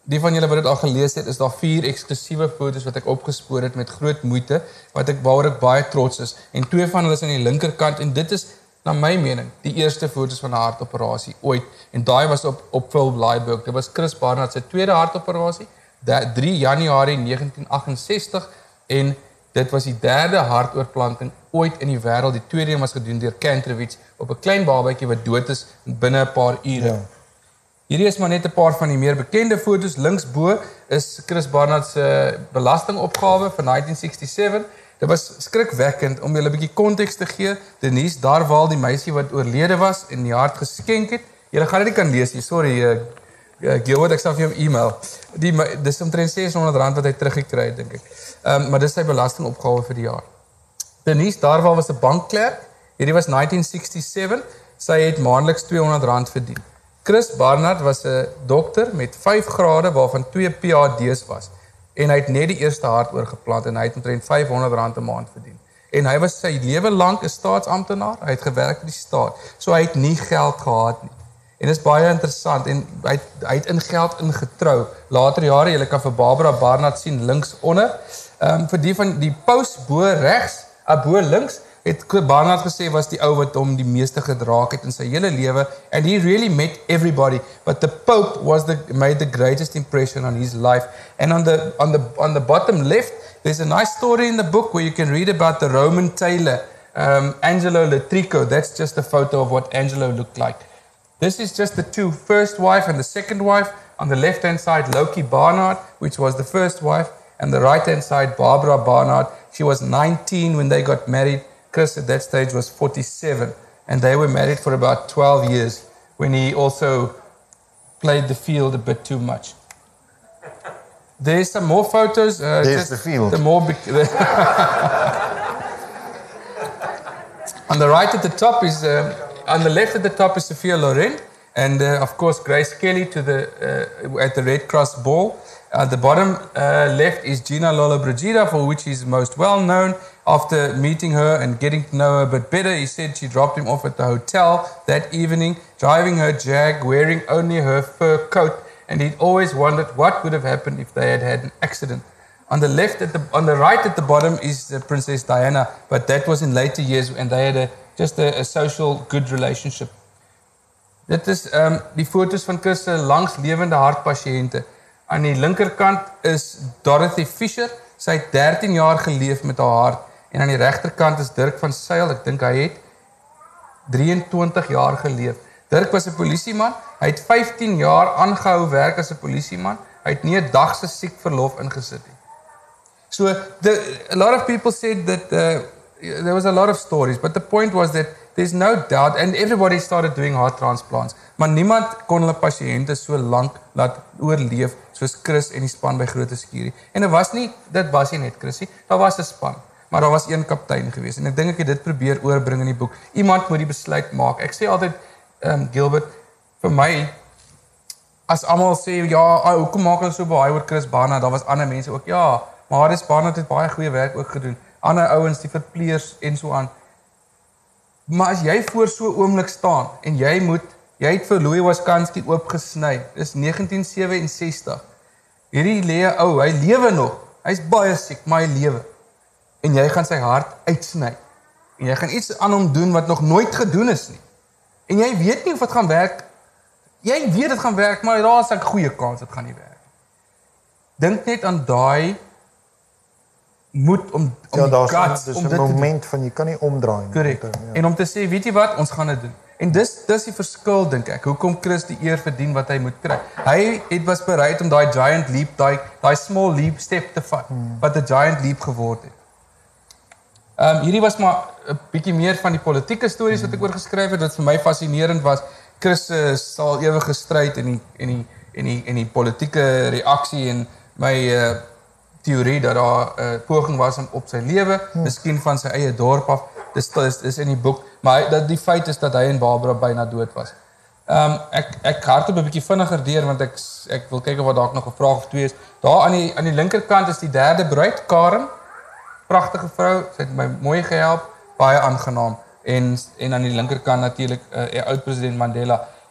die van julle wat dit al gelees het, is daar 4 eksklusiewe foto's wat ek opgespoor het met groot moeite, waaroor ek baie trots is. En 2 van hulle is aan die linkerkant, en dit is, na my mening, die eerste foto's van 'n hartoperasie ooit. En daai was op Phil Blyberg. Dit was Chris Barnard se tweede hartoperasie, 3 Januarie 1968, en dit was die 3de hartoortplanting ooit in die wêreld. Die tweede een was gedoen deur Kantrowitz op 'n klein babatjie wat dood is binne 'n paar ure. Ja. Hierdie is maar net 'n paar van die meer bekende foto's. Linksbo is Chris Barnard se belastingopgawe van 1967. Dit was skrikwekkend om julle 'n bietjie konteks te gee. Denise Darwal, die meisie wat oorlede was en die hart geskenk het. Julle gaan dit nie kan lees nie. Sorry, Gilbert, ek sal vir jou e-mail. Dis omtrent R600 wat hy teruggekry het, dink ek. Maar dis sy belastingopgawe vir die jaar. Denise Darwal was 'n bankklerk. Hierdie was 1967. Sy het maandeliks R200 verdien. Chris Barnard was 'n dokter met 5 grade waarvan 2 PhD's was. En hy het net die eerste hart oorgeplant en hy het omtrent R500 'n maand verdien. En hy was sy lewe lank 'n staatsamptenaar. Hy het gewerk vir die staat. So hy het nie geld gehad nie. En dit is baie interessant en hy het in geld ingetrou. Later jare, jy kan vir Barbara Barnard sien links onder. Vir die van die paus bo regs, bo links, het Barnard gesê was die ou wat hom die meeste gedraak het in sy hele lewe, and he really met everybody, but the Pope made the greatest impression on his life. And on the bottom left, there's a nice story in the book where you can read about the Roman tailor, Angelo Latrico. That's just a photo of what Angelo looked like. This is just the first wife and the second wife. On the left-hand side, Loki Barnard, which was the first wife, and the right-hand side, Barbara Barnard. She was 19 when they got married. Chris at that stage was 47, and they were married for about 12 years when he also played the field a bit too much. There's some more photos. There's the field. On the right at the top is, on the left at the top is Sophia Loren, and of course Grace Kelly at the Red Cross Ball. At the bottom left is Gina Lollobrigida, for which he's most well known. After meeting her and getting to know her a bit better, he said she dropped him off at the hotel that evening, driving her Jag, wearing only her fur coat, and he'd always wondered what would have happened if they had had an accident. On the right at the bottom is Princess Diana, but that was in later years, and they had just a social good relationship. Dit is die foto's van Chris se langslewende hartpasiënte. Aan die linkerkant is Dorothy Fisher. Sy het 13 jaar geleef met haar hart. En aan die regterkant is Dirk van Sail. Ek dink hy het 23 jaar geleef. Dirk was 'n polisieman. Hy het 15 jaar aangehou werk as 'n polisieman. Hy het nie 'n dag se siekverlof ingesit nie. So a lot of people said that there was a lot of stories, but the point was that there's no doubt, and everybody started doing heart transplants, maar niemand kon hulle pasiënte so lank laat oorleef soos Chris en die span by Grote Skuurie. En dit was nie net Chris nie, daar was 'n span, maar daar was een kaptein gewees. En ek dink ek het dit probeer oorbring in die boek. Iemand moet die besluit maak. Ek sê altyd, Gilbert, vir my, as almal sê, ja, hoekom maak hulle so baie oor Chris Barnard, daar was ander mense ook, ja, maar Chris Barnard het baie goeie werk ook gedoen. Ander ouens, die verpleegers en so aan. Maar as jy voor so 'n oomblik staan en jy het vir Louis Waskanski oopgesny. Dis 1967. Hierdie lê ou, hy lewe nog. Hy's baie siek, maar hy lewe. En jy gaan sy hart uitsny. En jy gaan iets aan hom doen wat nog nooit gedoen is nie. En jy weet nie of dit gaan werk. Jy weet dit gaan werk, maar daar is 'n goeie kans dit gaan nie werk. Dink net aan daai moed om die guts, dis 'n moment van jy kan nie omdraai nie. Korrek. Ja. En om te sê, weet jy wat, ons gaan dit doen. En dis die verskil, dink ek. Hoekom Chris die eer verdien wat hy moet kry. Hy was bereid om daai giant leap, daai small leap step te vat, wat 'n giant leap geword het. Hierdie was maar 'n bietjie meer van die politieke stories wat ek oor geskryf het, wat vir my fascinerend was. Chris sal ewig gestryd in die politieke reaksie en my teorie dat daar poging was om op sy lewe, miskien van sy eie dorp af. Dis in die boek, maar die feit is dat hy en Barbara byna dood was. Ek hardloop 'n bietjie vinniger deur want ek wil kyk of daar nog 'n vraag of twee is. Daar aan die linkerkant is die derde bruid, Karen. Pragtige vrou, sy het my mooi gehelp, baie aangenaam. En aan die linkerkant natuurlik oud president Mandela.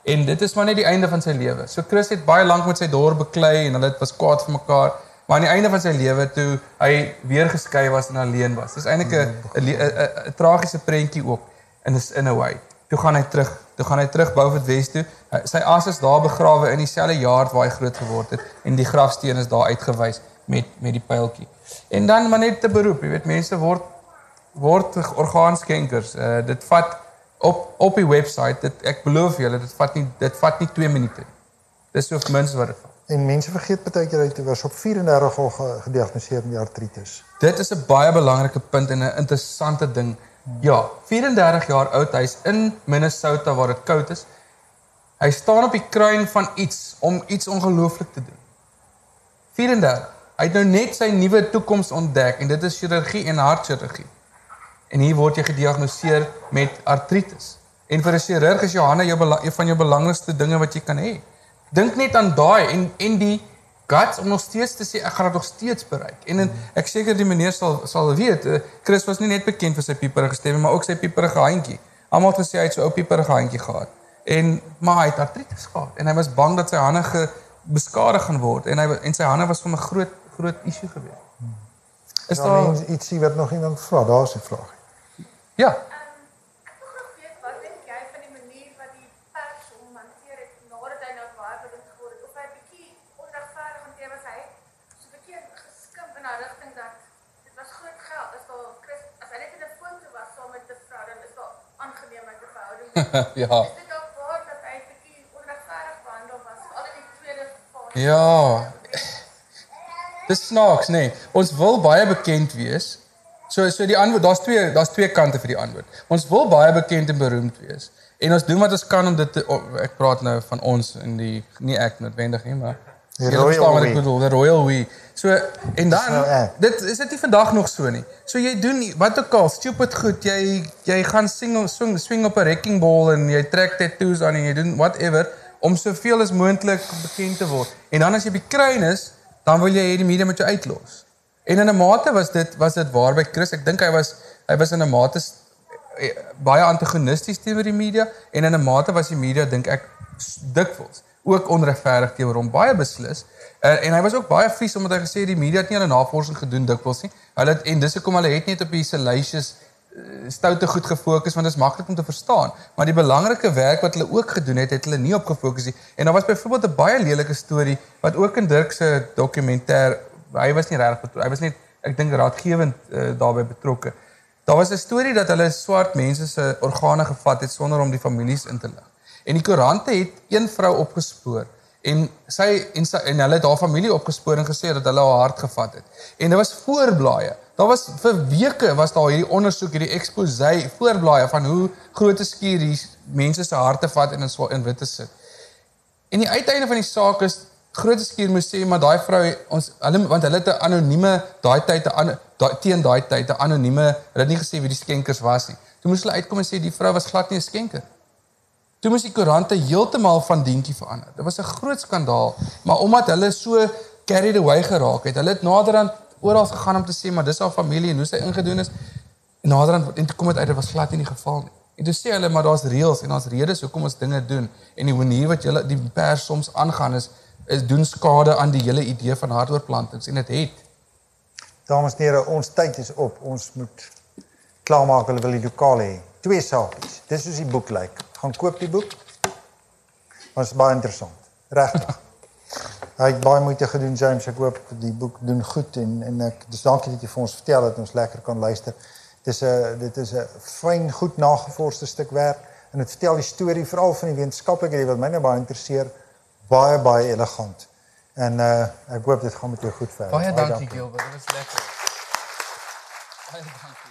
En dit is maar net die einde van sy lewe. So Chris het baie lank met sy dogter beklei en hulle was kwaad vir mekaar, maar aan die einde van sy lewe toe hy weer geskei was en alleen was. Dis eintlik 'n tragiese prentjie ook in a way. Toe gaan hy terug Beaufort West toe. Sy as is daar begrawe in dieselfde jaar waar hy groot geword het en die grafsteen is daar uitgewys met die pyltjie. En dan maar net te beroep, jy weet, mense word orgaanskenkers. Dit vat op die website, ek beloof julle, dit vat nie 2 minute nie. Dis so mens wat dit vat. En mense vergeet baie keer hy was op 34 al gediagnoseer met artritis. Dit is 'n baie belangrike punt en 'n interessante ding. Ja, 34 jaar oud, hy's in Minnesota waar dit koud is. Hy staan op die kruin van iets om iets ongelooflik te doen. 34. Hy het nou net sy nuwe toekoms ontdek en dit is chirurgie en hartchirurgie. En hier word jy gediagnoseer met artritis. En vir 'n chirurg is jou hande een van jou belangrikste dinge wat jy kan hê. Dink net aan daai en die guts om nog steeds te sê ek gaan dit nog steeds bereik. En ek seker die meneer sal weet, Chris was nie net bekend vir sy pieperige stemme, maar ook sy pieperige handjie. Almal het gesê hy het so 'n ou pieperige handjie gehad. Maar hy het artritis gehad en hy was bang dat sy hande beskadig gaan word en sy hande was vir 'n groot issue geweest. Is daar ietsie wat nog iemand vra? Daar's 'n vraag. Ja. Ek wil graag weet, wat dink jy van die manier wat die pers hom hanteer het nadat hy nou baie beroemd geword het? Of hy bietjie onregverdig hanteer was, hy so 'n bietjie geskimp in 'n rigting dat dit was groot geld. As hy net in 'n foto was saam met 'n vrou, dan is daar aangeneemheid te verhouding. Ja. Is dit ook waar dat hy bietjie onregverdig behandel was, al in die tweede fase? Ja. Dis snaaks, nee. Ons wil baie bekend wees. So die antwoord, daar's twee kante vir die antwoord. Ons wil baie bekend en beroemd wees. En ons doen wat ons kan om dit te, ek praat nou van ons in die nie ek noodwendig nie, maar Die royal we. The royal we. So en dan dit is dit nie vandag nog so nie. So jy doen wat ook al stupid goed. Jy gaan swing op 'n wrecking ball en jy trek tattoos aan en jy doen whatever om soveel as moontlik bekend te word. En dan as jy bekruin is, dan wil jy hê die media moet jou uitlos. En in 'n mate was dit waar by Chris. Ek dink hy was in 'n mate baie antagonisties teenoor die media en in 'n mate was die media dink ek dikwels ook onregverdig teenoor hom, baie beslis. En hy was ook baie vies omdat hy gesê het die media het nie hulle navorsing gedoen dikwels nie. En dis hoekom hulle het net op die salacious stoute goed gefokus want dit is maklik om te verstaan. Maar die belangrike werk wat hulle ook gedoen het hulle nie op gefokus nie. En daar was byvoorbeeld 'n baie lelike storie wat ook in Dirk se dokumentêr, hy was nie regtig betrokke. Hy was net, ek dink, raadgewend daarbey betrokke. Daar was 'n storie dat hulle swart mense se organe gevat het sonder om die families in te lig. En die koerante het een vrou opgespoor en hulle het haar familie opgespoor en gesê dat hulle haar hart gevat het. En dit was voorblaaie. Daar was vir weke was daar hierdie ondersoek, hierdie exposé, voorblaaie van hoe groot 'n skuur hier mense se harte vat en in witte sit. En die uiteinde van die saak is groot skuur moes sê maar daai vrou want hulle het 'n anonieme teen daai tyd 'n anonieme, hulle het nie gesê wie die skenkers was nie. Toe moes hulle uitkom en sê die vrou was glad nie 'n skenker. Toe moes die koerante heeltemal van dientjie verander. Dit was 'n groot skandaal, maar omdat hulle so carried away geraak het, hulle het naderhand oral gegaan om te sê maar dis haar familie en hoe sy ingedoen is. En naderhand en toe kom dit uit dit was glad nie die geval nie. En toe sê hulle maar daar's reëls en daar's redes hoekom ons dinge doen en die manier wat julle die pers soms aangaan is doen skade aan die hele idee van hartoortplantings en dit het. Dames en here, ons tyd is op. Ons moet klaarmaak, hulle wil die lokaal hê. 2 saakies. Dis soos die boek lyk. Gaan koop die boek. Was baie interessant. Regtig. Hy het baie moeite gedoen, James. Ek hoop die boek doen goed en ek dis dankie dat jy vir ons vertel dat ons lekker kan luister. Dit is 'n fyn, goed nagevorsde stuk werk en dit vertel die storie veral van die wetenskaplike wat my nou baie interesseer. Baie elegant. En ek hoop dit gaan met jou goed verder. Baie dankie Gilbert, dit was lekker. Baie dankie.